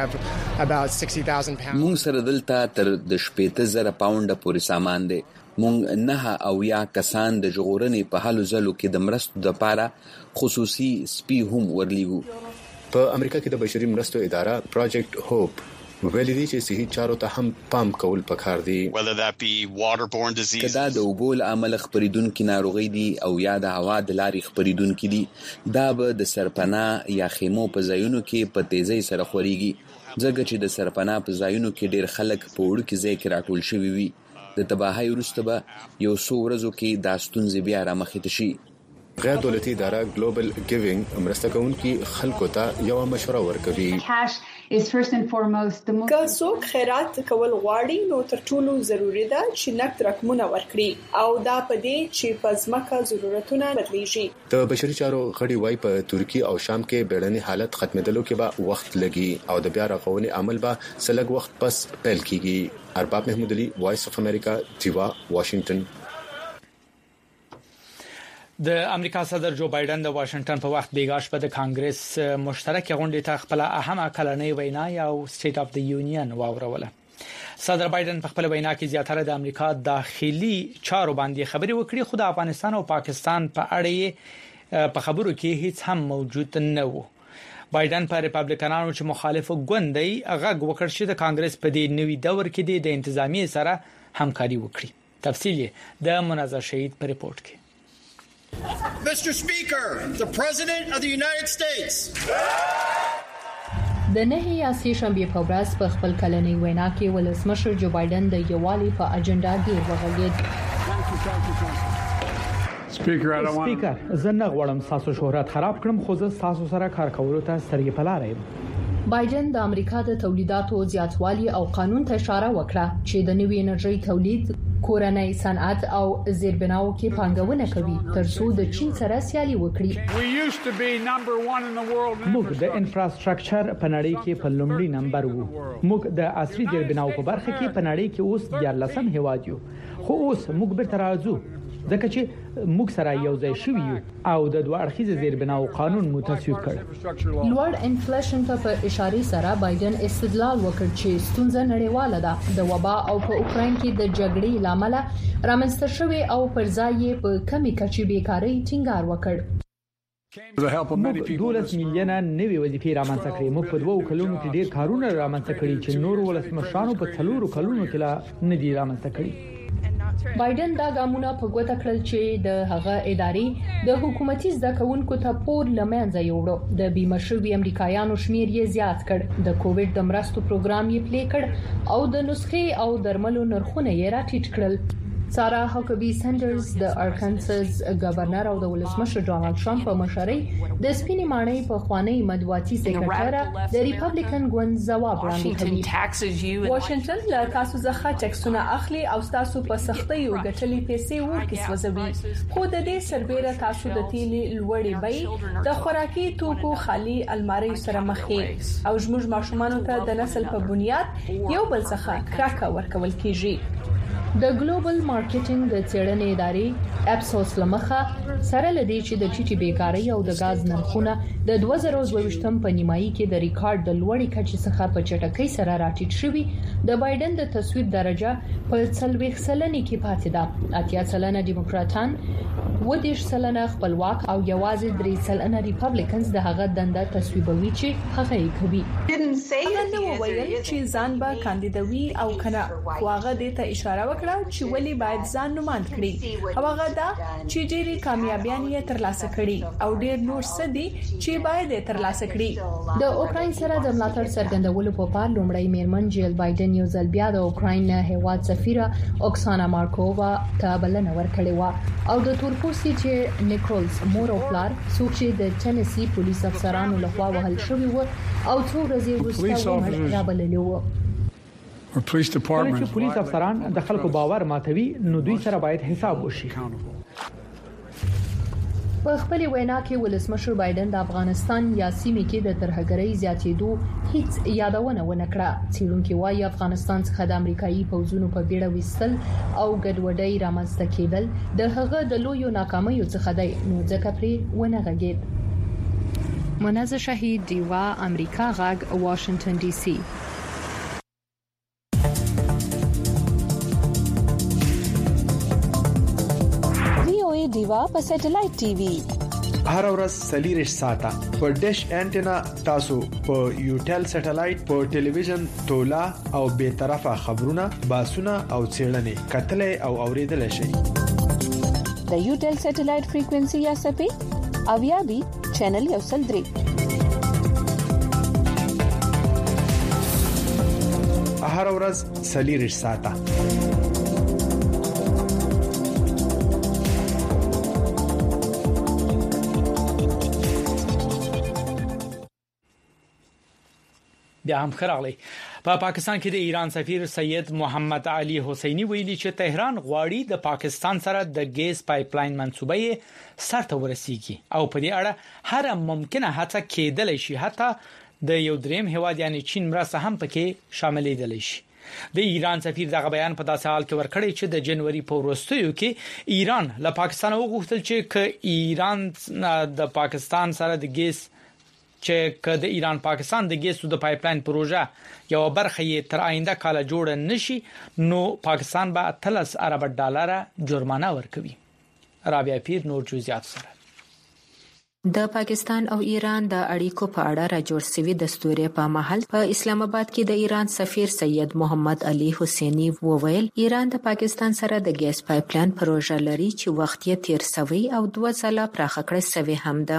مونږ سره دلته تر د 80,000 پاونډ پورې سامان دی. مونږ نه او یا کسان د ژغورنې په حالو ځلو کې د مرستو لپاره خصوصي سپي هم ورلیږو. په امریکا کې د بشري مرستو اداره پروجیکټ هوپ ویلي دی چې صحي چارو ته هم پام کول پکار دي. کدا د وبول عمل خبرېدونکو ناروغي دي او یا د هوا د لارې خبرېدونکو دي دا به د سرپناه یا خیمو په ځایونو کې په تیزی سره خوريږي ځکه چې د سرپناه په ځایونو کې ډېر خلک په وړو کې ځای کې راټول شوي وي. د تباہي وروسته به یو څو ورځو کې دا ستونزې بیا را مخې ته شي. غیر دولتي اداره ګلوبل ګیوینګ مرسته کوونکي خلکو ته یو مشوره ورکوي. که څوک خیرات کول غواړي نو تر ټولو ضروری ده چې نقد رقمونه ورکړي او دا پدې چې پزماکه ضرورتونه بدلیږي. د بشري چارو غړي وای په ترکی او شام کې بیړني حالت ختمېدلو کې به وخت لګي او د بیا رغونې عمل به سلګ وخت پس پیل کیږي. ارباب محمود علي، وایس اف امریکا، دیوا، واشنگټن. د امریکا صدر جو بایدن د واشنگټن په وخت بیګاش په د کانګرس مشترک غونډې ته خپل اهمه کلنۍ وینا او سټیټ اف د یونین واوروله. صدر بایدن په خپل وینا کې زیاتره د امریکا داخلي چارو باندې خبرې وکړې، خو د افغانستان او پاکستان په اړه په خبرو کې هیڅ هم موجود نه و. بایدن په ریپابلیکنانو چې مخالفو ګوندې غږ وکړ چې د کانګرس په دې نوي دور کې د انتظامی سره همکاري وکړي. تفصیل د منازع شهید په ریپورت کې. Mr. Speaker, the President of the United States. د نهي اساسي شنبه په ورځ په خپل کلنۍ وینا کې ولسمشر جو بایدن د یووالي په اجنډا ډیر وغږید. سپیکر زه نه غواړم تاسو شهرت خراب کړم، خو زه تاسو سره کار کولو ته سترګې په لار یم. بایدن د امریکا د تولیداتو زیاتوالي او قانون ته اشاره وکړه چې د نوې انرژي تولید، کورنۍ صنعت او زیربناو کې پانګونه کوي ترڅو د چین سره سیالي وکړي. موږ د انفراستراکچر په نړۍ کې په لومړي نمبر وو. موږ د عصري زیربناو په برخه کې په نړۍ کې اوس 14 هیواد یو، خو اوس موږ بیرته راځو ځکه چې موږ سره یو ځای شوی یو او د دوه اړخیز زیربناو قانون مو تصویب کړ. لوړ انفلیشن ته په اشاره سره بایدن استدلال وکړ چې ستونزه نړیواله ده، د وبا او په اوکراین کې د جګړې لامل رامنځته شوې او پر ځای په کمی کچې بیکاری ټینګار وکړ. موږ 12 میلیونه نوې وظیفې رامنځته کړې. موږ په 2 کلونو کې ډېر کارونه رامنځته کړي چې نور ولسمشرانو په 4 کلونو کې لا نه دي رامنځته کړي. بایدن دا ګامونه په ګوته کړل چې د هغه ادارې د حکومتي زده کوونکو ته پور لمنځه یوړو. د بیمه شوي امریکایانو شمیر یې زیات کړ، د کووډ د مرستو پروګرام یې پلی کړ او د نسخې او درملو نرخونه یې راټیټ کړل. سارا هاکبي سندرز د ارکانساس گورنر او د ولسمشر ډونالد ټرمپ په مشرۍ د سپینې ماڼۍ په خوانی مطبوعاتي سکرټره د ریپبلیکن ګوند ځواب وړاندې کړی. واشنگټن له تاسو څخه ټیکسونه اخلي او تاسو په سختۍ او ګټلې پیسې ورکې سوځوي، خو د دې سربېره تاسو د تیلې لوړې بیې، د خوراکي توکو خالي المارۍ سره مخ یې او زموږ ماشومان ته د نسل په بنیاد یو بل څخه کراکه ورکول کیږي. د ګلوبل مارکیټینګ د څېړنې ادارې اپسوس لمخه سره لدی چې د ټیټي بیکاری او د غاز نرخونه د 2022 په نیمایي کې د ریکارډ د لوړې کچې څخه په چټکۍ سره راټیټ شوی. د بایدن د تصویب درجه په 40% کې پاتې ده. 80% دیموکراتان، 20% خپلواک او یوازې 3% ریپبلیکنز د هغه دنده تصویبوي چې هغه یې کوي. هغه نو ویل چې ځان به کاندیدوي او کنه، خو هغه دې ته اشاره وکړه چې ولی باید ځان نوماند کړي او هغه دا چې ډېری کامیابیان یې ترلاسه کړي او ډېر نور څه دي چې باید یې ترلاسه کړي. د اوکراین سره د ملاتړ څرګندولو په پار لومړی میرمن جیل بایدن یو ځل بیا د اوکراین هیواد سفیره اوکسانا مارکووا ته بلنه ورکړې و او د تورپوستي چې نیکولز مور او پلار څوک چې د ټنسی پولیس افسرانو لخوا وهل شوی و او څو ورځې وروسته رابللې و. کله چې پولیس افسران د خلکو باور ماتوي نو دوی سره باید حساب وشي. په خپل وینا کې ولسمشر بایدن د افغانستان یا سیمې کې د ترهګرۍ زیاتېدو هیڅ یادونه ونه کړه. څېړونکي وايي افغانستان څخه د امریکایي پوځونو په بیړه وستل او ګډوډۍ رامنځته کېدل د هغه د لویو ناکامیو څخه دی، نو ځکه پرې ونه غږېد. منازع شهید، دیوا، امریکا غږ، واشنگټن ډي سي. دیوا په سټلایټ ټي وي هر ورځ 40 ساعته په ډیش انټینا تاسو په یوټل سټلایټ په ټلویزیون تولا او به طرفه خبرونه، باسونه او څېړنې کتلې او اوریدل شي. د یوټل سټلایټ فریکوئنسي یا سپې او یا بي چینل یو سل درې هر ورځ 40 ساعته بیا هم خراغلی په پاکستان کې د ایران سفیر سید محمد علي حسیني ویلي چې تهران غواړي د پاکستان سره د ګیس پایپلاین منصوبه سرته ورسیږي او په دې اړه هر ممکنه هڅه کېدل شي حتی د یو دریم هیواد یعنی چین مرسته هم پکې شاملېدل شي. د ایران سفیر دغه بیان په داسې حال کې ورکړی چې د جنوري په وروستیو کې ایران له پاکستان وغوښتل چې ایران د پاکستان سره د ګیس چې د ایران پاکستان د ګیسو د پایپلاین پروژه یو برخه یې تر آینده کال جوړ نشي نو پاکستان به 30 ارب ډالر جرمانه ورکوي. رابعه پیر نور جزئیات سره د پاکستان او ایران د اړیکو په اړه راجوړ شوی دستوري په محل په اسلام آباد کې د ایران سفیر سید محمد علي حسیني وویل ایران د پاکستان سره د ګیس پایپلاین پروژه لري چې وخت یې تیر شوی او 2 ځله پراخه کړی شوی هم ده.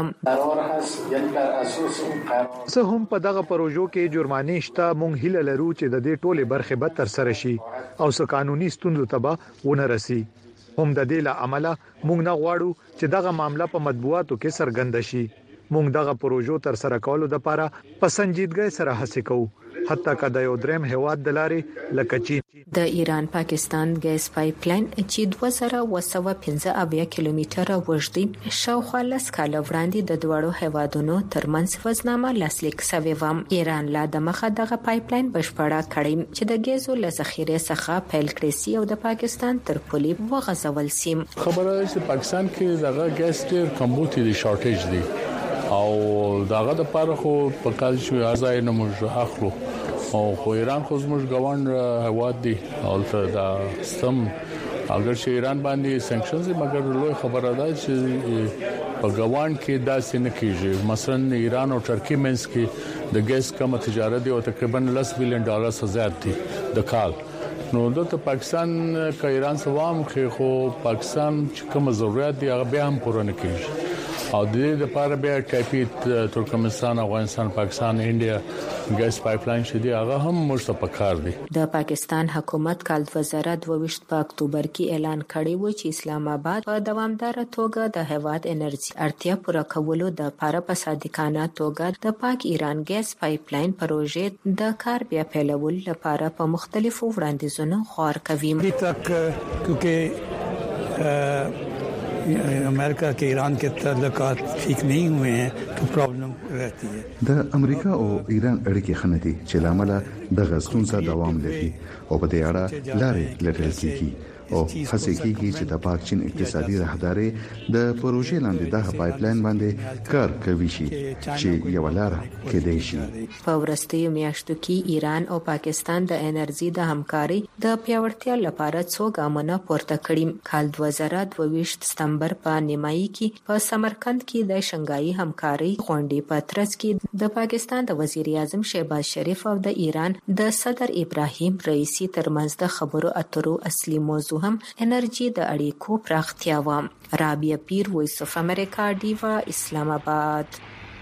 زه هم په دغه پروژو کې جرمانه شته مونږ هیله لرو چې د دې ټوله برخه به تر سره شي او څه قانوني ستونزو ته ونه رسي. هم د دې له عمله موږ نه غواړو چې دغه معاملې په مطبوعاتو کې څرګند شي. موږ دغه پروژو تر سره کولو لپاره په سنجیدګۍ سره هڅه کوو حتی کله یو دریم هیواد د لارې لکه چین. د ایران پاکستان ګیس پایپلاین چې 2215 کیلومتره اوږد شاوخوا 10 کال وړاندې د دوړو هیوادونو ترمنځ وزنامه لاسلیک شوی و. ایران لا د مخه دغه پایپلاین بشپړه کړی چې د ګیزو له ذخیره څخه پیل کړي سي او د پاکستان تر پولې وغځول سي. خبره چې پاکستان کې دغه ګیس ډیر کمبوتي دي شارټیج دي او داغه د پاره خو په کال شو ازای نه موږ اخلو او خو ایران خو زموږ ګوند هواد دي او دا سم اگر چې ایران باندې سانکشنز مګر لوی خبره ده چې په ګوند کې داسې نه کیږي. مثلا ایران او ترکیه منځ کې د ګیس کم تجارت دی او تقریبا $10 بلین څخه زیات دي د کال. نو د پاکستان کا ایران سوام خو پاکستان چې کوم ضرورت دی هغه به هم پوره نه کیږي او د دې لپاره به کیفیت ترکمنستان افغانستان پاکستان انډیا ګیس پایپلاین شدي هغه هم مرسته پکار دي. د پاکستان حکومت کال 2022 په اکتوبر کې اعلان کړی و چې اسلام آباد په دوامدار توګه د هیواد انرژي اړتیا پوره کولو د لپاره په صادقانه توګه د پاک ایران ګیس پایپلاین پروژې د کار بیا پیلولو لپاره په مختلفو وړاندیزونو غور کوي. امریکا के ईरान के ताल्लुकात ठीक नहीं हुए हैं तो प्रॉब्लम रहती है. د امریکا او ایران اړیکې خنتي چې لامل د غزتون سره دوام لري او په دې اړه لارې لټل کیږي او هڅه کیږي چې د پاک چین اقتصادي راهداري د پروژې لاندې د پایپلاین باندې کار کوي شي چې یو لار کېدای شي. په ورستیو میاشتو کې ایران او پاکستان د انرژي د همکاري د پیاوړتیا لپاره څو ګامونه پورته کړي. کال 2022 سپتمبر په نیمایي کې په سمرقند کې د شنګایي همکاري غونډې په ترڅ کې د پاکستان د وزیر اعظم شهباز شریف او د ایران د صدر ابراهیم رئیسی ترمنځ د خبرو اترو اصلي موضوع هم انرژي د اړیکو پراختیا و. رابعه پیر وایس اف امریکا دیوا اسلام آباد.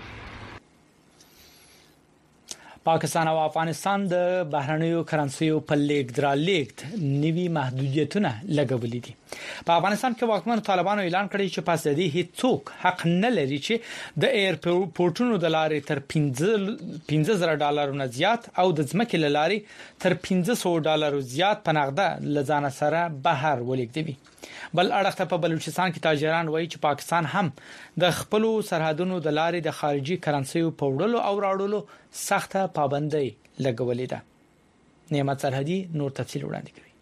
پاکستان او افغانستان د بهرنیو کرنسیو په لیږد را لیږد نوي محدودیتونه لګولې دي. په افغانستان کې واکمن طالبانو اعلان کړی چې پس د دې هیڅوک حق نه لري چې د ایرپورټونو د لارې تر $15,000 نه زیات او د ځمکې له لارې تر $500 زیات په نقده لزان سره بهر ولیږدوي. بل اړخته په بلوچستان کې تاجران وایي چې پاکستان هم د خپل سرحدونو د لارې د خارجي کرنسیو په وړلو او راوړلو سخته پابندۍ لګولې ده. نعمت سرحدي نور تفصیل وړاندې کوي.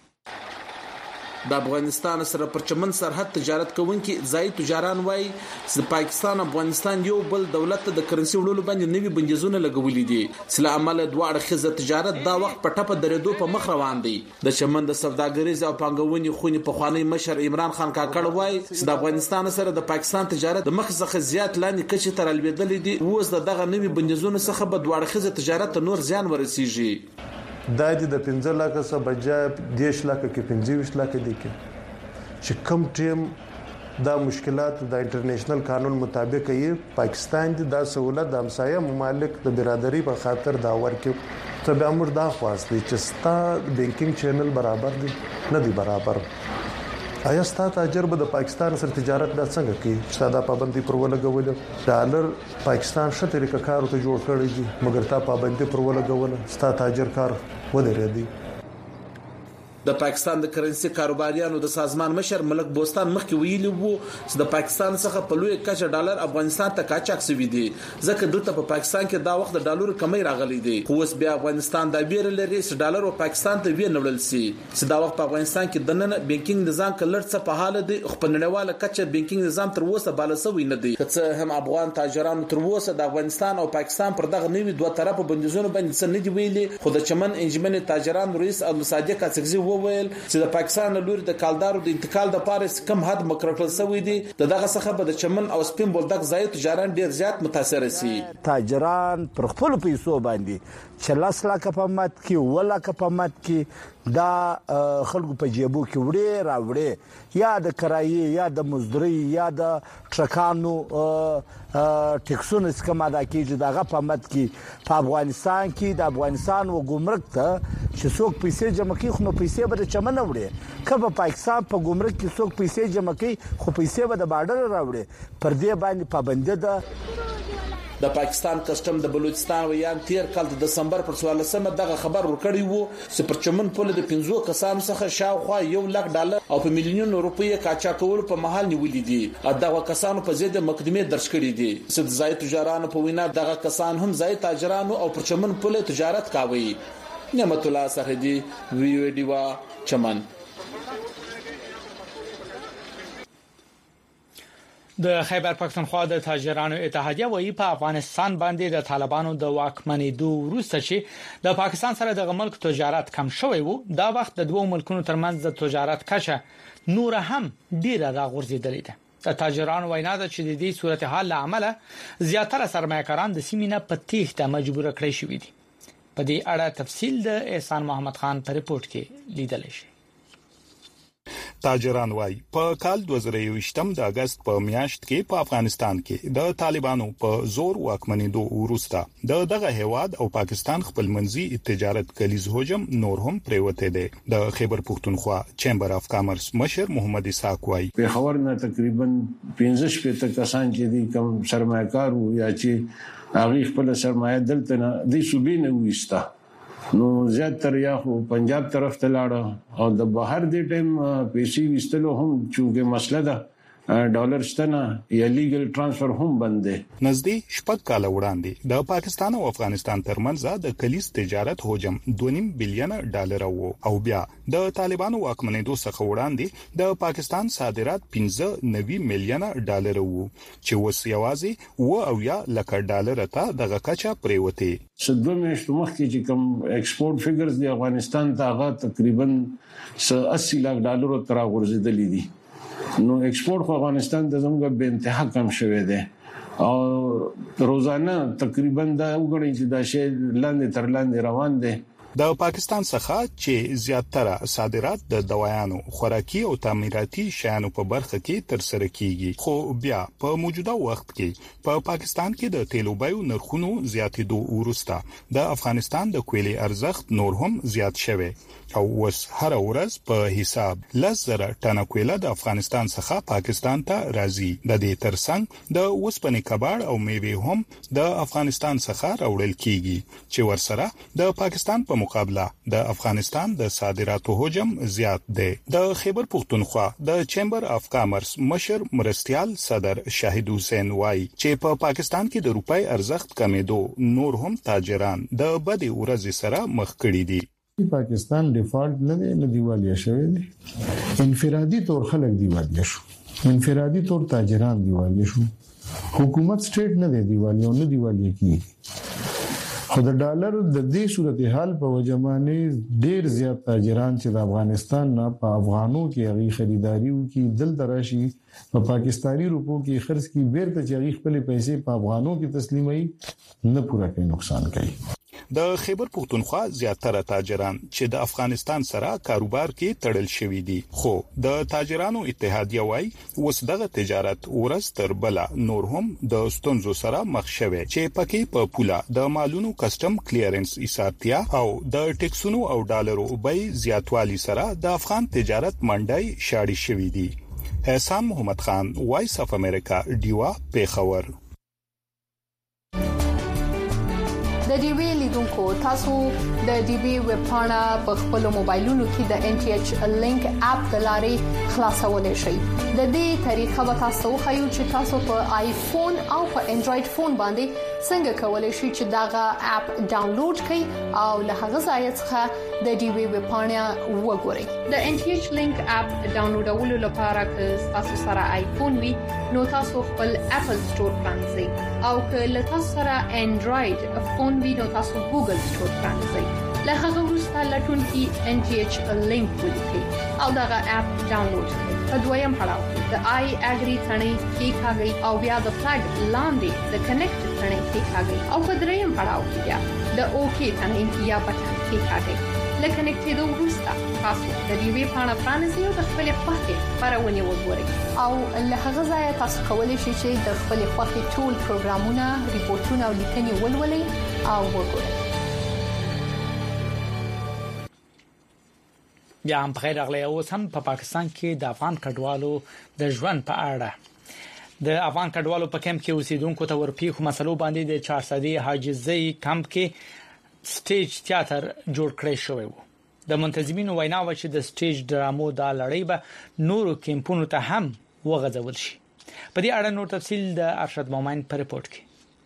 د افغانستان سره پر چمن سرحد تجارت کوونکي ځای تجاران وایي چې پاکستان افغانستان یو بل دولت د کرنسي وړلو باندې نوي بندیزونه لګولې دي چې عمل دواړه خزه تجارت دا وخت په ټپه درېدو په مخ روان دي. د چمن د سوداګریز او پانګونې خونې په خوانی مشر عمران خان کاکړ وایي چې د افغانستان سره د پاکستان تجارت د مخ څخه زیات لاندې کچې تر الویدلې دي. اوس دغه نوي بندیزونه څخه به دواړه خزه تجارت ته نور زیان ورسیږي. دا د 15 لک څخه بجای 10 لک کې 25 لک دي چې کم ټیم دا مشکلات د انټرنیشنل قانون مطابق یې پاکستان د سہولت د همسایه ممالک د برادری په خاطر دا ورکې ته به امر دا خواسته چې ستا بانکینګ چینل برابر دي نه دي برابر آیا ستاسو تاجر به د پاکستان سره تجارت د څنګه کوي چې دا پابندي پر ولګول ډالر پاکستان شته طریقه کار ته جوړ کړی دي مګر تا پابندي پر ولګول ستاسو تاجر کار ودرېدي د پاکستان د کرنسي کاروباریانو د سازمان مشر ملک بوستان مخکې ویلي وو چې د پاکستان څخه په لوی کچه ډالر افغانستان ته قاچاق شوی دی ځکه دلته په پاکستان کې دا وخت د ډالر کمی راغلی دی خو اوس بیا افغانستان د بیره لري چې ډالر او پاکستان ته وی نړل سي چې دا وخت په افغانستان کې د نن بانکینګ نظام کلر څه په حال دی خو په نړیواله کچه بانکینګ نظام تر اوسه بالسوي نه دی چې هم افغان تاجرانو تر اوسه د افغانستان او پاکستان پر دغه نوي دوه طرفه بندیزونو باندې څه نه دی ویلي خو د چمن انجمن تاجران رئیس عبدالصادق اڅکزي وویل چې د پاکستان لوري د کالدارو د انتقال د پاره کم حد مقرر شوی دی دغه څخه به د چمن او سپین بولدک ځای تجاران ډیر زیات متاثر شي تاجران پر خپل پیسو باندې 40 لک په مات کې ولا په مات کې دا خلکو په جيبو کې وړي راوړي یا د کرایي یا د مزدوري یا د ټرکانو ټیکسونه څخه دا کیږي دغه په مات کې په افغانستان کې د افغانستان او ګمرک ته چې څوک پیسې جمع کوي خو پیسې به چمن وړي کله پاکستان په ګمرک کې څوک پیسې جمع کوي خو پیسې به د بارډر راوړي پر دې باندې پابندي ده د پاکستان کسٹم د بلوچستان ویان 13 کال د دسمبر پر 14مه دغه خبر ورکړی وو چې پر چمن پوله د 15 کسانو څخه شاوخوا $1 لک او په میلیونونو روپیه قاچاق کول په محل نیولې دي دغه کسانو په ضد مقدمه درج کړې دي چې ځای تجارانو په وینا دغه کسان هم ځای تاجرانو او پر چمن پوله تجارت کاوي نعمت الله سرحدي ویو دیوا چمن د خیبر پښتونخوا د تاجرانو اتحادیه وایي په افغانستان باندې د طالبانو د واکمنېدو وروسته چې د پاکستان سره د ملک تجارت کم شوی وو دا وخت د دوه ملکونو ترمنځ د تجارت کچه نور هم ډیره راغورځېدلې ده د تاجرانو وینا ده چې د دې صورتحال عمله زیاتره سرمایه‌کاران د سیمینه په تېښته مجبور کړی شوی دي په دې اړه تفصیل د احسان محمد خان په ریپورت کې لیدل شي تاجران وايي په کال 2023 د اگست په میاشت کې په افغانستان کې د طالبانو په زور واکمنېدو وروسته دغه هیواد او پاکستان خپل منځي تجارت کلیز هجوم نور هم پریوته دي د خیبر پښتونخوا چیمبر اف کامرس مشر محمد اسحاق وايي په خبر نه تقریبا 15 کسان چې دي کوم سرمایه‌کار یا چې هغه خپل سرمایه دلته نه دي صوبې نه وستا نو زیاتره یا خو پنجاب طرف ته لاړ او د بهر دی ټیم پیسې وستلو هم چې مسله ده ډالر ستنه یا لیګل ترانسفر هم بند دي نزدې شپږ کال وړاندې د پاکستان او افغانستان ترمنځ د کلیز تجارت هجوم 2.5 بلین ډالر او بیا د طالبانو واکمنېدو څخه وړاندې د پاکستان صادرات 15 میلیون ډالر وو چې اوس یوازې و یا لک ډالر ته دغه کچه پریوته صدوه میاشتو مخکې چې کوم ایکسپورت فګرز د افغانستان ته هغه تقریبا 80 لک ډالر تر ورزيدلې دي نو ایکسپورت خو افغانستان ته زموږ به انتها کم شوه دی او روزانه تقریبا دا وګڼي چې دا شی لاندې تر لاندې روان دی د پاکستان څخه چې زیاتره صادرات د دوايانو خوراکي او تعمیراتي شیانو په برخه کې تر سره کیږي خو بیا په موجوده وخت کې په پاکستان کې د تیلو بیو نرخونو زیاتېدو وروسته د افغانستان د کویلي ارزښت نور هم زیات شوی او وس هر ورځ په حساب 10,000 ټنه کویله د افغانستان څخه پاکستان ته راځي د دې ترڅنګ د وسپنې کباړ او میوه هم د افغانستان څخه راوړل کیږي چې ورسره د پاکستان په مقابله د افغانستان د صادراتو حجم زیات دی د خیبر پښتونخوا د چیمبر اف کامرس مشر مرستيال صدر شاهد حسین وای چې په پاکستان کې د روپۍ ارزښت کمیدو نور هم تاجران د بدی ورځ سره مخ کړي دي پاکستان ډیفالت نه دیوالیا شوی دی انفرادي تور خلک دیوالیا شو انفرادي تور تاجران دیوالیا شو حکومت سټیټ نه دی دیوالیا نه دیوالیا کی خو د ډالر د دې صورتحال په وجمانه ډیر زیات تاجران چې د افغانستان نه په افغانو کې غي خریداري وکي دل دراشي په پاکستانی روپو کې خرڅ کی بیرته چې غي خپل پیسې په افغانو کې تسلیمي نه پورا کوي نقصان کوي د خیبر پختونخوا زیاتره تاجران چې د افغانستان سره کاروبار کې تړل شوی دي خو د تاجرانو اتحادیه وايي وسدغه تجارت ورځ تر بل نور هم د ستونزو سره مخ شوي چې پکې په پوله د مالونو کسٹم کلیرنس ایثارتیا او د ټیکسونو او ډالرو بیې زیاتوالی سره د افغان تجارت منډای شاړي شوی دي. احسان محمد خان وایس اف امریکا دیوا پیښور. د ډي وی لیدونکو تاسو د ډي وی ویب پاڼه په خپل موبایلونو کې د ان ټي ایچ لینک اپ د لارې خلاصولای شئ. د دې طریقه به تاسو خایو چې تاسو په آیفون او په انډراید فون باندې څنګه کولای شئ چې داغه اپ ډاونلوډ کړئ او له هغه ځای څخه د ډي وی ویب پاڼه وګورئ. د ان ټي ایچ لینک اپ ډاونلوډولو لپاره که تاسو سره آیفون وي نو تاسو خپل اپل سٹور پرانځئ او که له تاسو سره انډراید فون وي نو تاسو ګوګل سٹور پرانځئ. له هغه وروسته لټون کې ان ټي ایچ لینک ولیکئ او دغه اپ ډاونلوډ کړئ. په دویم پړاو کې د آی اګری ثنې کې کاږي او بیا د فلګ لاندې د کنیکټ ثنې کې کاږي او په دریم پړاو کې بیا د اوکی ثنې یا بټن کې کاږي. لکه کنیکټېدو وروسته تاسو د دې وی پاڼه پرانیزئ او د خپل خوښې خبرونه وګورئ او له هغه ځای تاسو کولی شئ چې د خپل خوښې ټول پروګرامونه، ریپورتونه او لیکنې ولولئ او وګورئ. بیا هم بخیر اغلی اوس هم په پاکستان کې د افغان کډوالو د ژوند په اړه د افغان کډوالو په کمپ کې اوسیدونکو ته ورپیښو مسلو باندې د 400 حاجزي کمپ کې سټیج تیاتر جوړ کړی شوی وو. د منتظمینو وینا و چې د سټیج ډرامو د لړۍ به نورو کمپونو ته هم وغځول شي. په دې اړه نور تفصیل د ارشد مومن په رپورت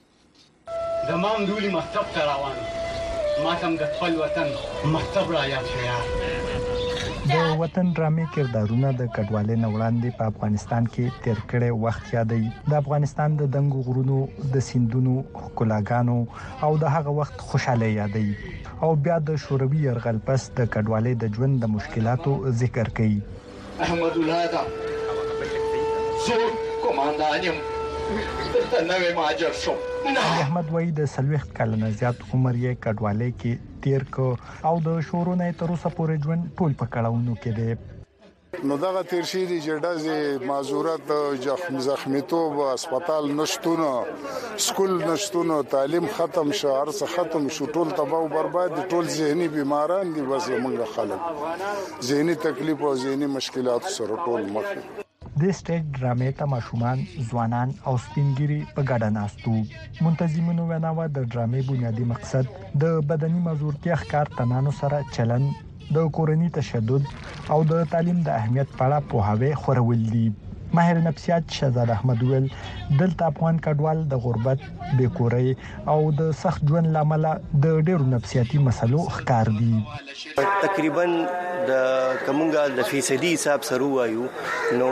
کې. د مامدولي مکتب ته روان ماتم د خپل وطن مکتب را یاد شوی. د وطن ډرامې کردارونه د کډوالۍ وړاندې په افغانستان کې تیر کړي وخت یادوي. د افغانستان د دنګو غرونو، د سیندونو ښکلاګانو او د هغه وخت خوشاله یادوي او بیا د شوروي يرغل پس د کډوالۍ د ژوند د مشکلاتو ذکر کوي. احمد الله دا زه کوماندانم دلته نوې ماجر شو. احمد وای د سلوخت کلنه زیات عمر یې کډوالۍ کې تیر کو او د شورونه تر اوسه پورې ژوند ټول په کړهونو کې دی. نو دغه تیر شي دي چې داسې معذورات زخمیتوب هسپتال نشټونه سکول نشټونه تعلیم ختم شو ارڅ ختم شو ټول تباہ او برباد ټول ذهني بیماران دي. بس موږ خلک ذهني تکلیف او ذهني مشکلات سره ټول مخ. د سټیج ډرامې ته ماشومان، ځوانان او سپینګری په ګډه ناستو. منتظمینو ویناوه د ډرامې بنیادی مقصد د بدني مزورتیا ښکار تنانو سره چلن، د کورنۍ تشدد او د تعلیم د اهمیت په اړه پوهاوی خورول دي. ماهر نفسیات شهزاد احمد ویل دلته افغان کډوال د غربت، بیکورۍ او د سخت ژوند لامل د ډېرو نفسیاتي مسلو ښکار دي. تقریبا د کومګال د فیصدي حساب سره وایو نو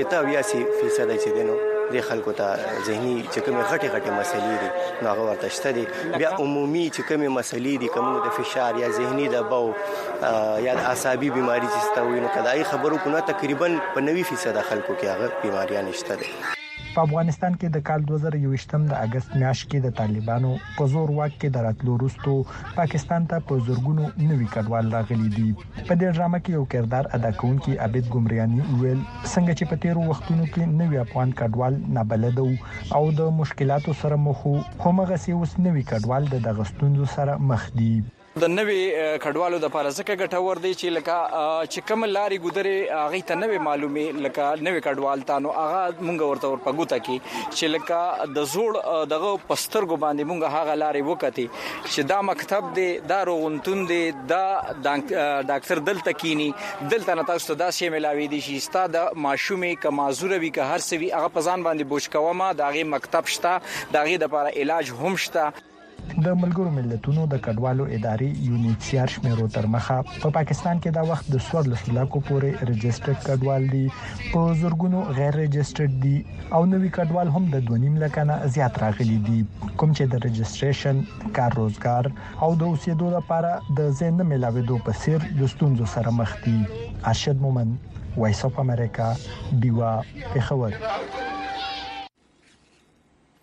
80% چې دینو د خلکو ته ذهني چې کومه غټه مسلې دي نو هغه ورته شته دي. بیا عمومي چې کومه مسلې دي کومه د فشار یا ذهني دباو یا اعصابي بيماري چې ستوي نو کداي خبرو کو نه تقریبا په 90% خلکو کې هغه بیماریاں نشته دي. په افغانستان کې د کال 2021 د اگست میاشت کې د طالبانو په زور واک کې دراتلو وروسته پاکستان ته په زورګونو نوي کډوال راغلي دي. په دې ډرامه کې یو کردار ادا کوونکی عابد ګمریانی ویل څنګه چې په تیرو وختونو کې نوي افغان کډوال نابلد او د مشکلاتو سره مخ وو، همغه سي اوس نوي کډوال د دغستونو سره مخ دي. د نوې کډوالو د لپاره ځکه ګټور دی چې لکه چې کوم لاري ګذرې هغه ته نوې معلومه لکه نوې کډوال تانو هغه مونږ ورته ورپګوته کی چې لکه د زوړ دغه پسترګو باندې مونږ هغه لاري وکړي چې دا مکتب دی، دا روغتون دی، دا ډاکټر دلته کینی، دلته نه تاسو دا شی ملاوي دي چې ستا د ماشومې ک معذور وي ک هر څه وي هغه پزان باندې بوج کومه داغه مکتب شته، داغه د لپاره علاج هم شته. د ملګرو ملتونو د کډوالو ادارې یونیسیار شمیرو تر مخه په پاکستان کې دا وخت د 14 لکو پورې ريجسترډ کډوال دي، په زورګونو غیر ريجسترډ دي او نوې کډوال هم د 2.5 لک نه زیات راغلي دي، کوم چې د ريجستریشن، کار روزګار او د اوسېدو لپاره د ځین نه ملاويدو په سیر د ستونزو سره مخ دي. ارشد مومن، وایس اف امریکا، دیوا، پیښور.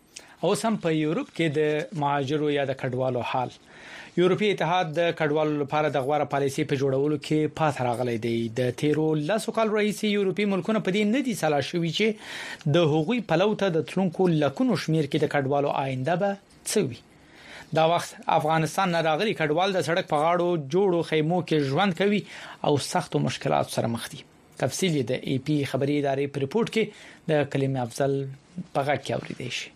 اوس هم په یورپ کې د مهاجرو یا د کډوالو حال. یورپی اتحاد د کډوالو لپاره د غوړه پالیسي په جوړولو کې پات راغلی دی. د تیرو لاسو کال رئیس یورپی ملکونه په دې نه دي سلا شوی چې د حقوقي پلوته د تلونکو لکونو شمیر کې د کډوالو آینده به څوي. دا وخت افغانستان نه راغلي کډوال د سړک په غاړو جوړو خیمو کې ژوند کوي او سختو مشکلات سره مخ دي. تفصیل د ای پی خبري ادارې په ریپورت کې د کلمې افضل پغړ کې اوریدل شي.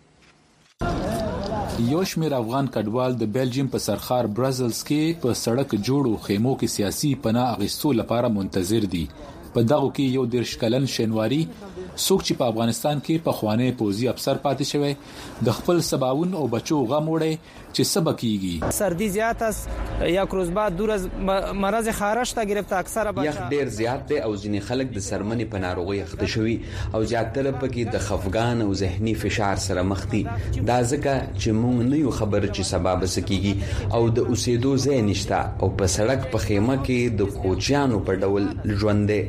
یو شمېر افغان کډوال د بلجیم په سرخار برازلز کې په سړک جوړو خیمو کې سیاسي پناه اغوستو لپاره منتظر دي. په دغه کې یو 13 کلن شینواری څوک چې په افغانستان کې په خوانې پوزي افسر پاتې شوی د خپل سباون او بچو غم وړي چې سبا کیږي. سردی زیات است یا کروزبات دور از مرض خارش تا گرفته اکثره بچا یخ ډیر زیات دی او ځینې خلک د سرمنې په ناروغي اخته شوي او زیاتره پکې د خفګان او ذهني فشار سره مخ دي. دا ځکه چې موږ نه یو خبر چې سبب سکیږي او د اوسېدو ځای نشته او په سړک په خیمه کې د کوچیانو په ډول ژوند دی.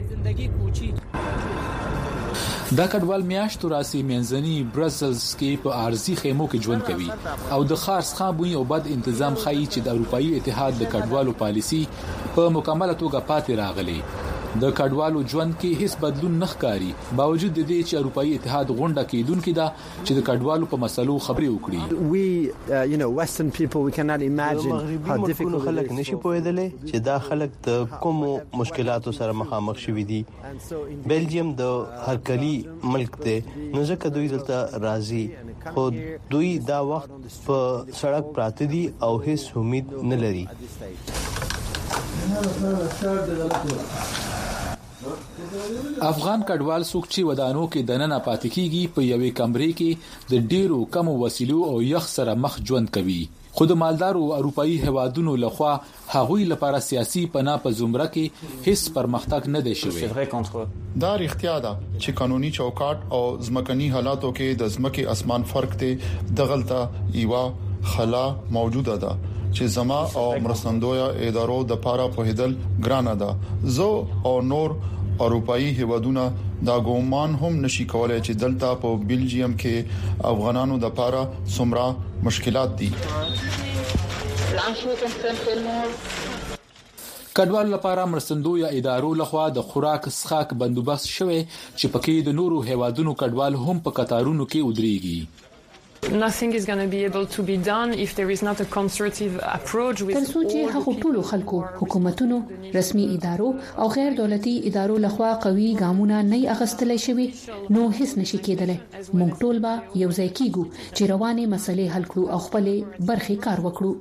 دا کډوال میاشتو راسي منځني برازلز کې په ارزي خیمو کې ژوند کوي او د خاص خابوي او بد تنظیم خایي چې د اروپאי اتحاد د کډوالو پالیسي په مکمله توګه پاتې راغلي. د کډوالو ژوند کې هیڅ بدلون نه ښکاري باوجود د دې چې اروپאי اتحاد غونډه کېدونکې ده چې د کډوالو په مسلو خبرې وکړي. مغربي خلک نشي پوهېدلې چې دا خلک د کوم مشکلاتو سره مخامخ شوي دي. بلجیم د هرکلی ملک دی نو ځکه دوی دلته راځي خو دوی دا وخت په سړک پراته دي او هیڅ امید نه لري. افغان کډوال څوک چې ودانو کې دننه پاتې کیږي په یوې کمرې کې د ډیرو کم وسیلو او یخ سره مخ ژوند کوي. خو د مالدارو اروپאי هوادونو لخوا هغوی لپاره سیاسي پناه په زمره کې هیڅ پرمختګ نه دی شوی. دا اړتیا ده چې قانوني چوکاټ او ځمکني حالاتو کې د ځمکې اسمان فرق ته دغلطه ایوا خلا موجوده ده چې زما او مرستندویا ادارو د پاره په هدل ګرانه ده. زه او نور اروپאי هوادونه دا ګومان هم نشي کولای چې دلته په بلجیم کې افغانانو د پاره څومره مشکلات دي. کډوال لپاره مرستندویا ادارو لخوا د خوراک څښاک بندوبست شوی چې پکې د نورو هوادونو کډوال هم په قطارونو کې ودرېږي. Nothing is going to be able to be done if there is not a constructive approach with تر څو چې هغه ټول خلکو حکومتونو رسمي ادارو او غیر دولتي ادارو لخوا قوي ګامونه نه اخستل شوي نو هیڅ نشي کېدلی. موږ ټول به یو ځای کېږو چې رواني مسلې حل کړو او خپل برخې کار وکړو.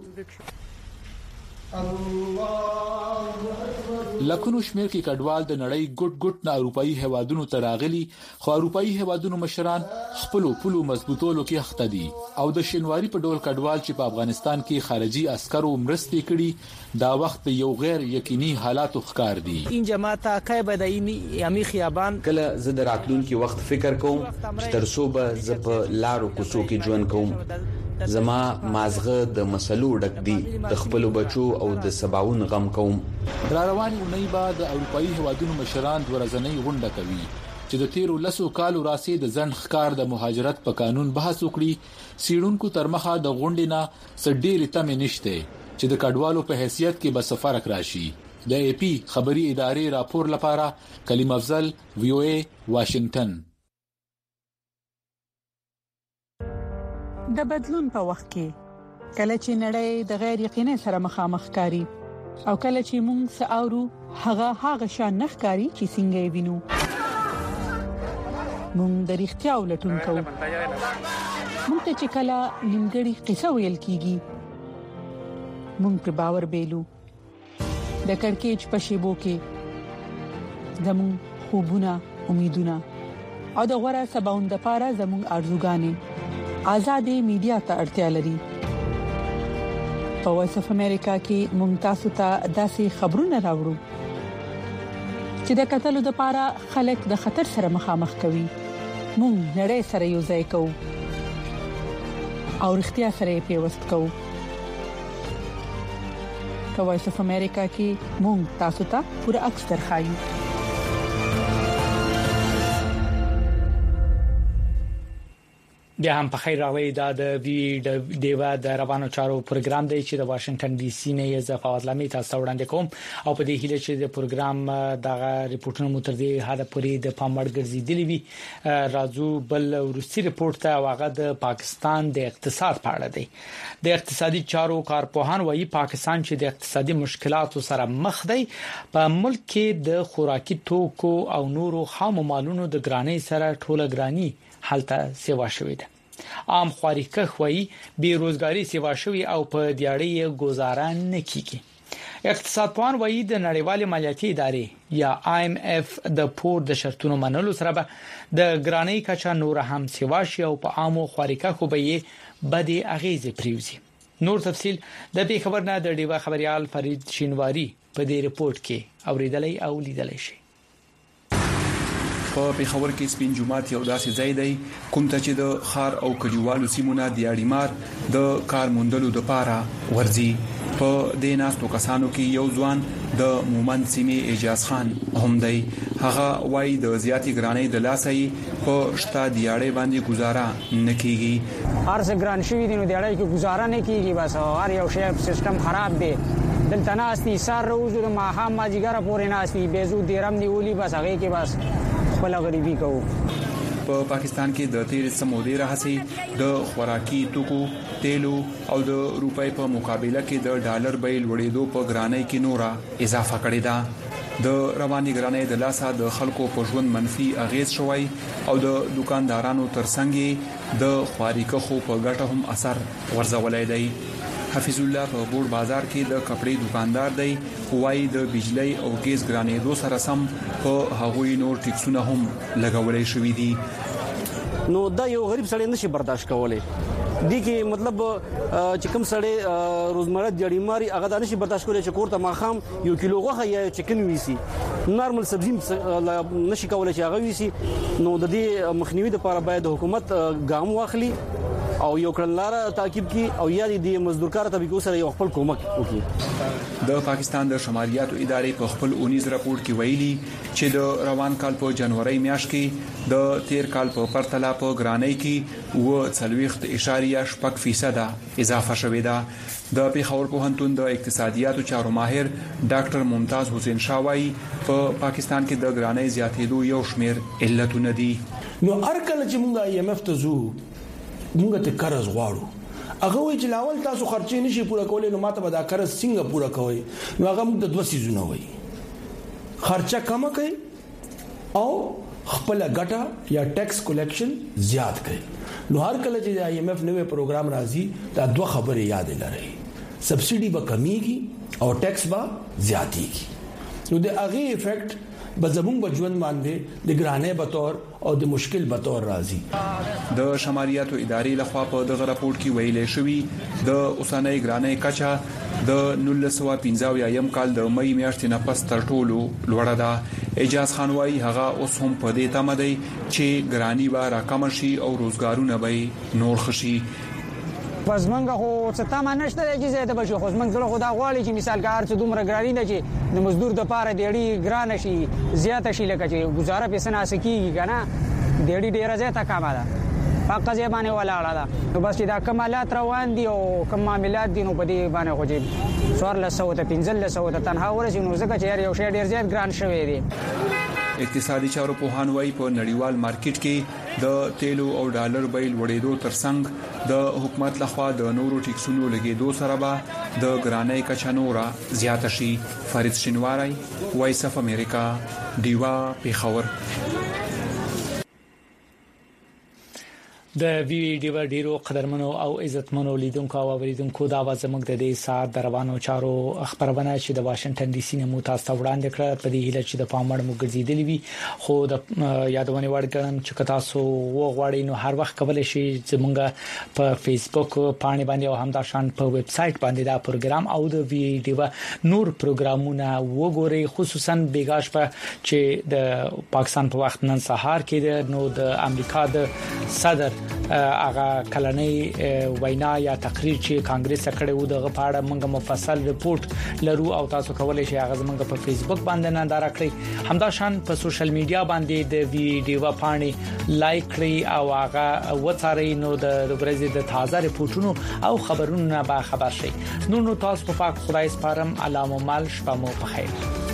لکونو شمیر کې کډوال د نړۍ ګډ نه اروپאי هوادونو ته راغلي خو اروپאי هوادونو مشران خپل پلو مضبوطولو کې اخته دي او د شینواری په ډول کډوال چې په افغانستان کې خارجي عسکرو مرستې کړي دا وخت یو غیر یقیني حالات ښکار دي. این جماعت کې بدایي یامي خیابان کله زه د راتلونکي وخت فکر کوم چې تر څو به ز په لارو کوڅو کې ژوند کوم. زما مازغه د مسلو ډک دي د خپل بچو او د سباون غم کوم. را رواني اونۍ بعد اروپאי هوادونو مشران ورځنۍ غونډه کوي چې د تیرو لسو کالو راسي د ځن ښکار د مهاجرت په قانون بحث وکړي. سیړونکو ترمخه د غونډې نه سډېری تمه نشته چې د کډوالو په حیثیت کې به سفارک راشي. د ای پی خبري ادارې راپور لپاره کلیم افضل وی او ای واشنگټن. د بدلون په وخت کې کله چې نړۍ د غیر یقیني سره مخامخ کاری او کله چې موږ ساورو هغه شان نه ښکاری چې څنګه وینو موږ د اړتیا ولټون کوو. موږ ته چې کله نیمګړی قصه ویل کیږي موږ پر باور بیلو. د کڑکېچ په شیبو کې زموږ خوبونه امیدونه او د غوړه سباوند لپاره زموږ ارزوګانې آزادې میډیا ته اړتیا لري. په وایس اف امریکا کې موږ تاسو ته داسې خبرونه راوړو چې د قتلو لپاره خلک د خطر سره مخامخ کوي. موږ نړۍ سره یو ځای کوو او اړتیا سره پیوست کوو. په وایس اف امریکا کې موږ تاسو ته پوره عکس درخایو. بیا هم په خیر راغلی دا د وی دیوا د روانو چارو پروګرام دی چې د واشنگټن ډي سي نه یې زفاوت لامي تاسو وړاندې کوم او په دې هیله چې د پروګرام دغه ریپورتونو متر دی هدا پوری د پامړ ګرځیدلی وي راځو بل روسي ریپورت ته واغه د پاکستان د اقتصاد په اړه دی د اقتصادي چارو کارپوهان وایي پاکستان چې د اقتصادي مشکلاتو سره مخ دی په ملک کې د خوراکي توکو او نورو خام مالونو د ګرانۍ سره ټوله ګرانی حالت سیوا شوې ده عام خواریکه خوې بیروزګاری سیوا شوې او په دیاړي گزاره نه کیږي اقتصاد پوهان وایي د نړیوال مالیاتي ادارې یا IMF د پور د شرطونو منلو سره به د ګرانۍ کچا نور هم سیوا شي او په عامو خواریکه خو به بدی اغیزه پریوزي نور تفصيل د دې خبر نه د ډیوا خبريال فرید شینواری په دې ریپورت کې اوریدلې او لیدلې شي په پیښور کې سپین جمعات یو داسې ځای دی کوم ته چې د خار او کډیوالو سیمونه د اړیمار د کار موندلو لپاره ورځي په دیناستو کسانو کې یو ځوان د مومن سیمې اجازه خان هم دی هغه وای د زیاتی ګرانۍ د لاسې په شتا دیاړې باندې گزاره نکېږي هر څه ګران شوی دي نو دیاړې کې گزاره نه کیږي بس هر یو شی سیستم خراب دی دلته ناستي سار روزو ما هم ماجیګره پورې ناستي بيزو دیرم نیولي بس هغه کې بس خپل غریبي کوو په پاکستان کې د تیر سمودي راهسي د خوراکي توکو تیلو او د روپۍ په مقابله کې د ډالر بیل وړېدو په ګرانۍ کې نورا اضافه کړې ده د رواني ګرانۍ د لاسه د خلکو په ژوند منفي اغیز شوی او د دکاندارانو ترڅنګ د خوراکي خو په ګټه هم اثر ورزولای دی حفیظ الله په بور بازار کې د کپڑے دکاندار دی خوای د بجلی او ګیس ګرانېدو سره سم په هغوی نور ټیکسونه هم لګولې شوې دي نو دا یو غریب سړی نشي برداشت کولای دي کې مطلب چې کوم سړی روزمره د اړیماري هغه د نشي برداشت کولای چې کوړه ماخام یو کیلو غوښه یا چکن ویسي نارمل سبزی نشي کولای چې هغه ویسي نو د دې مخنیوي لپاره باید حکومت ګام واخلي او یو کړنلاره تعقیب کی او یا د مزدورکار طبقو سره یو خپل کومک وکړي د پاکستان د شمالیاتو ادارې په خپل 19 راپور کې ویلي چې د روان کال په جنوري میاشت کې د تیر کال په پرتله په ګرانۍ کې 40.8% اضافه شوې ده د پیښور پوهنتون د اقتصادیاتو چارو ماهر ډاکټر ممتاز حسین شاوای په پاکستان کې د ګرانۍ زیاتېدو یو شمېر علتونه دي نو ارکل چې موږ IMF ته زو موږ ته قرض غواړو هغه وی چې لاول تاسو خرچې نشي پوره کولای نو ماته به دا قرض څنګه پوره کوي نو هغه موږ د دوه سيزونه وي خرچه کم کوي او خپل ګټه یا ټیکس کلیکشن زیات کوي نو هر کله چې IMF نوې پروګرام راځي دا دوه خبرې یاد لرئ سبسيډي به کمیږي او ټیکس به زیاتېږي نو د هغه افیکټ بزمون بجوند باندې د ګرانې به تور او د مشکل به تور راځي د شمالیاتو ادارې لخوا په دغه راپور کې ویلې شوې د اوسنۍ ګرانۍ کچا د 1915 یم کال د مې میاشتې نه پس تر ټولو لوړه ده اجازه خان وايي هغه اوس هم په دې تمه دی چې ګرانی به راکم شي او روزګارونه به نور خشي پس منګه خو څه تمه نشته چې زیاته بشي خو منګ زړه خدا غواړي چې مثال کار څه دومره ګرانی نه چې د مزدور د پاره ډېری ګران شي زیاته شي لکه چې گزاره پیسې نه سکیږي کنه ډېری ډېر زیاته کمه ده پاکه ځبانه ولاړه ده نو بس دا کمالات روان دي او کوم معاملات دي نو په دې باندې خو چې 1415 تنها ورسې نو ځکه چې یو شی ډېر زیات ګران شوی دی اقتصادي چارو پوهان وايي په نړیوال مارکیټ کې د تیلو او ډالر بیل وړېدو ترڅنګ د حکومت لخوا د نورو ټیکسونو لګېدو سره به د ګرانۍ کچا نورا زیات شي فرید شینواری وایس اف امریکا دیوا پیښور د ویډیو ډیرو قدرمنو او عزتمنو لیدونکو او اوریدونکو دا وزموږ د دې سات دروانو چارو خبرونه چې د واشنگټن ډي سي نه مو تاسو وړاندې کړ په دې هیله چې د پامړ مو ګرځیدلی وي خو د یادونه وړګم چې تاسو وغواړئ نو هر وخت کولای شئ زموږ په فیسبوک باندې او همدا شان په ویب سټ باندې دا پروګرام او د ویډیو نور پروګرامونه وګورئ خصوصا بیګاش په چې د پاکستان په وخت نن سهار کې نو د امریکا د صدر هغه کلنۍ وینا یا تقریر چې کانګرس کړي وو دغه په اړه موږ مفصل ریپورت لرو او تاسو کولای شئ هغه موږ په فیسبوک باندې ننداره کړئ همدا شان په سوشل میډیا باندې د ویډیو باندې لایک کړئ او هغه وڅارئ نو د ورځې د تازه ریپورتونو او خبرونو به خبر شئ نو تاسو په پاک خدای سپارم علامه مال شپه مو په خیر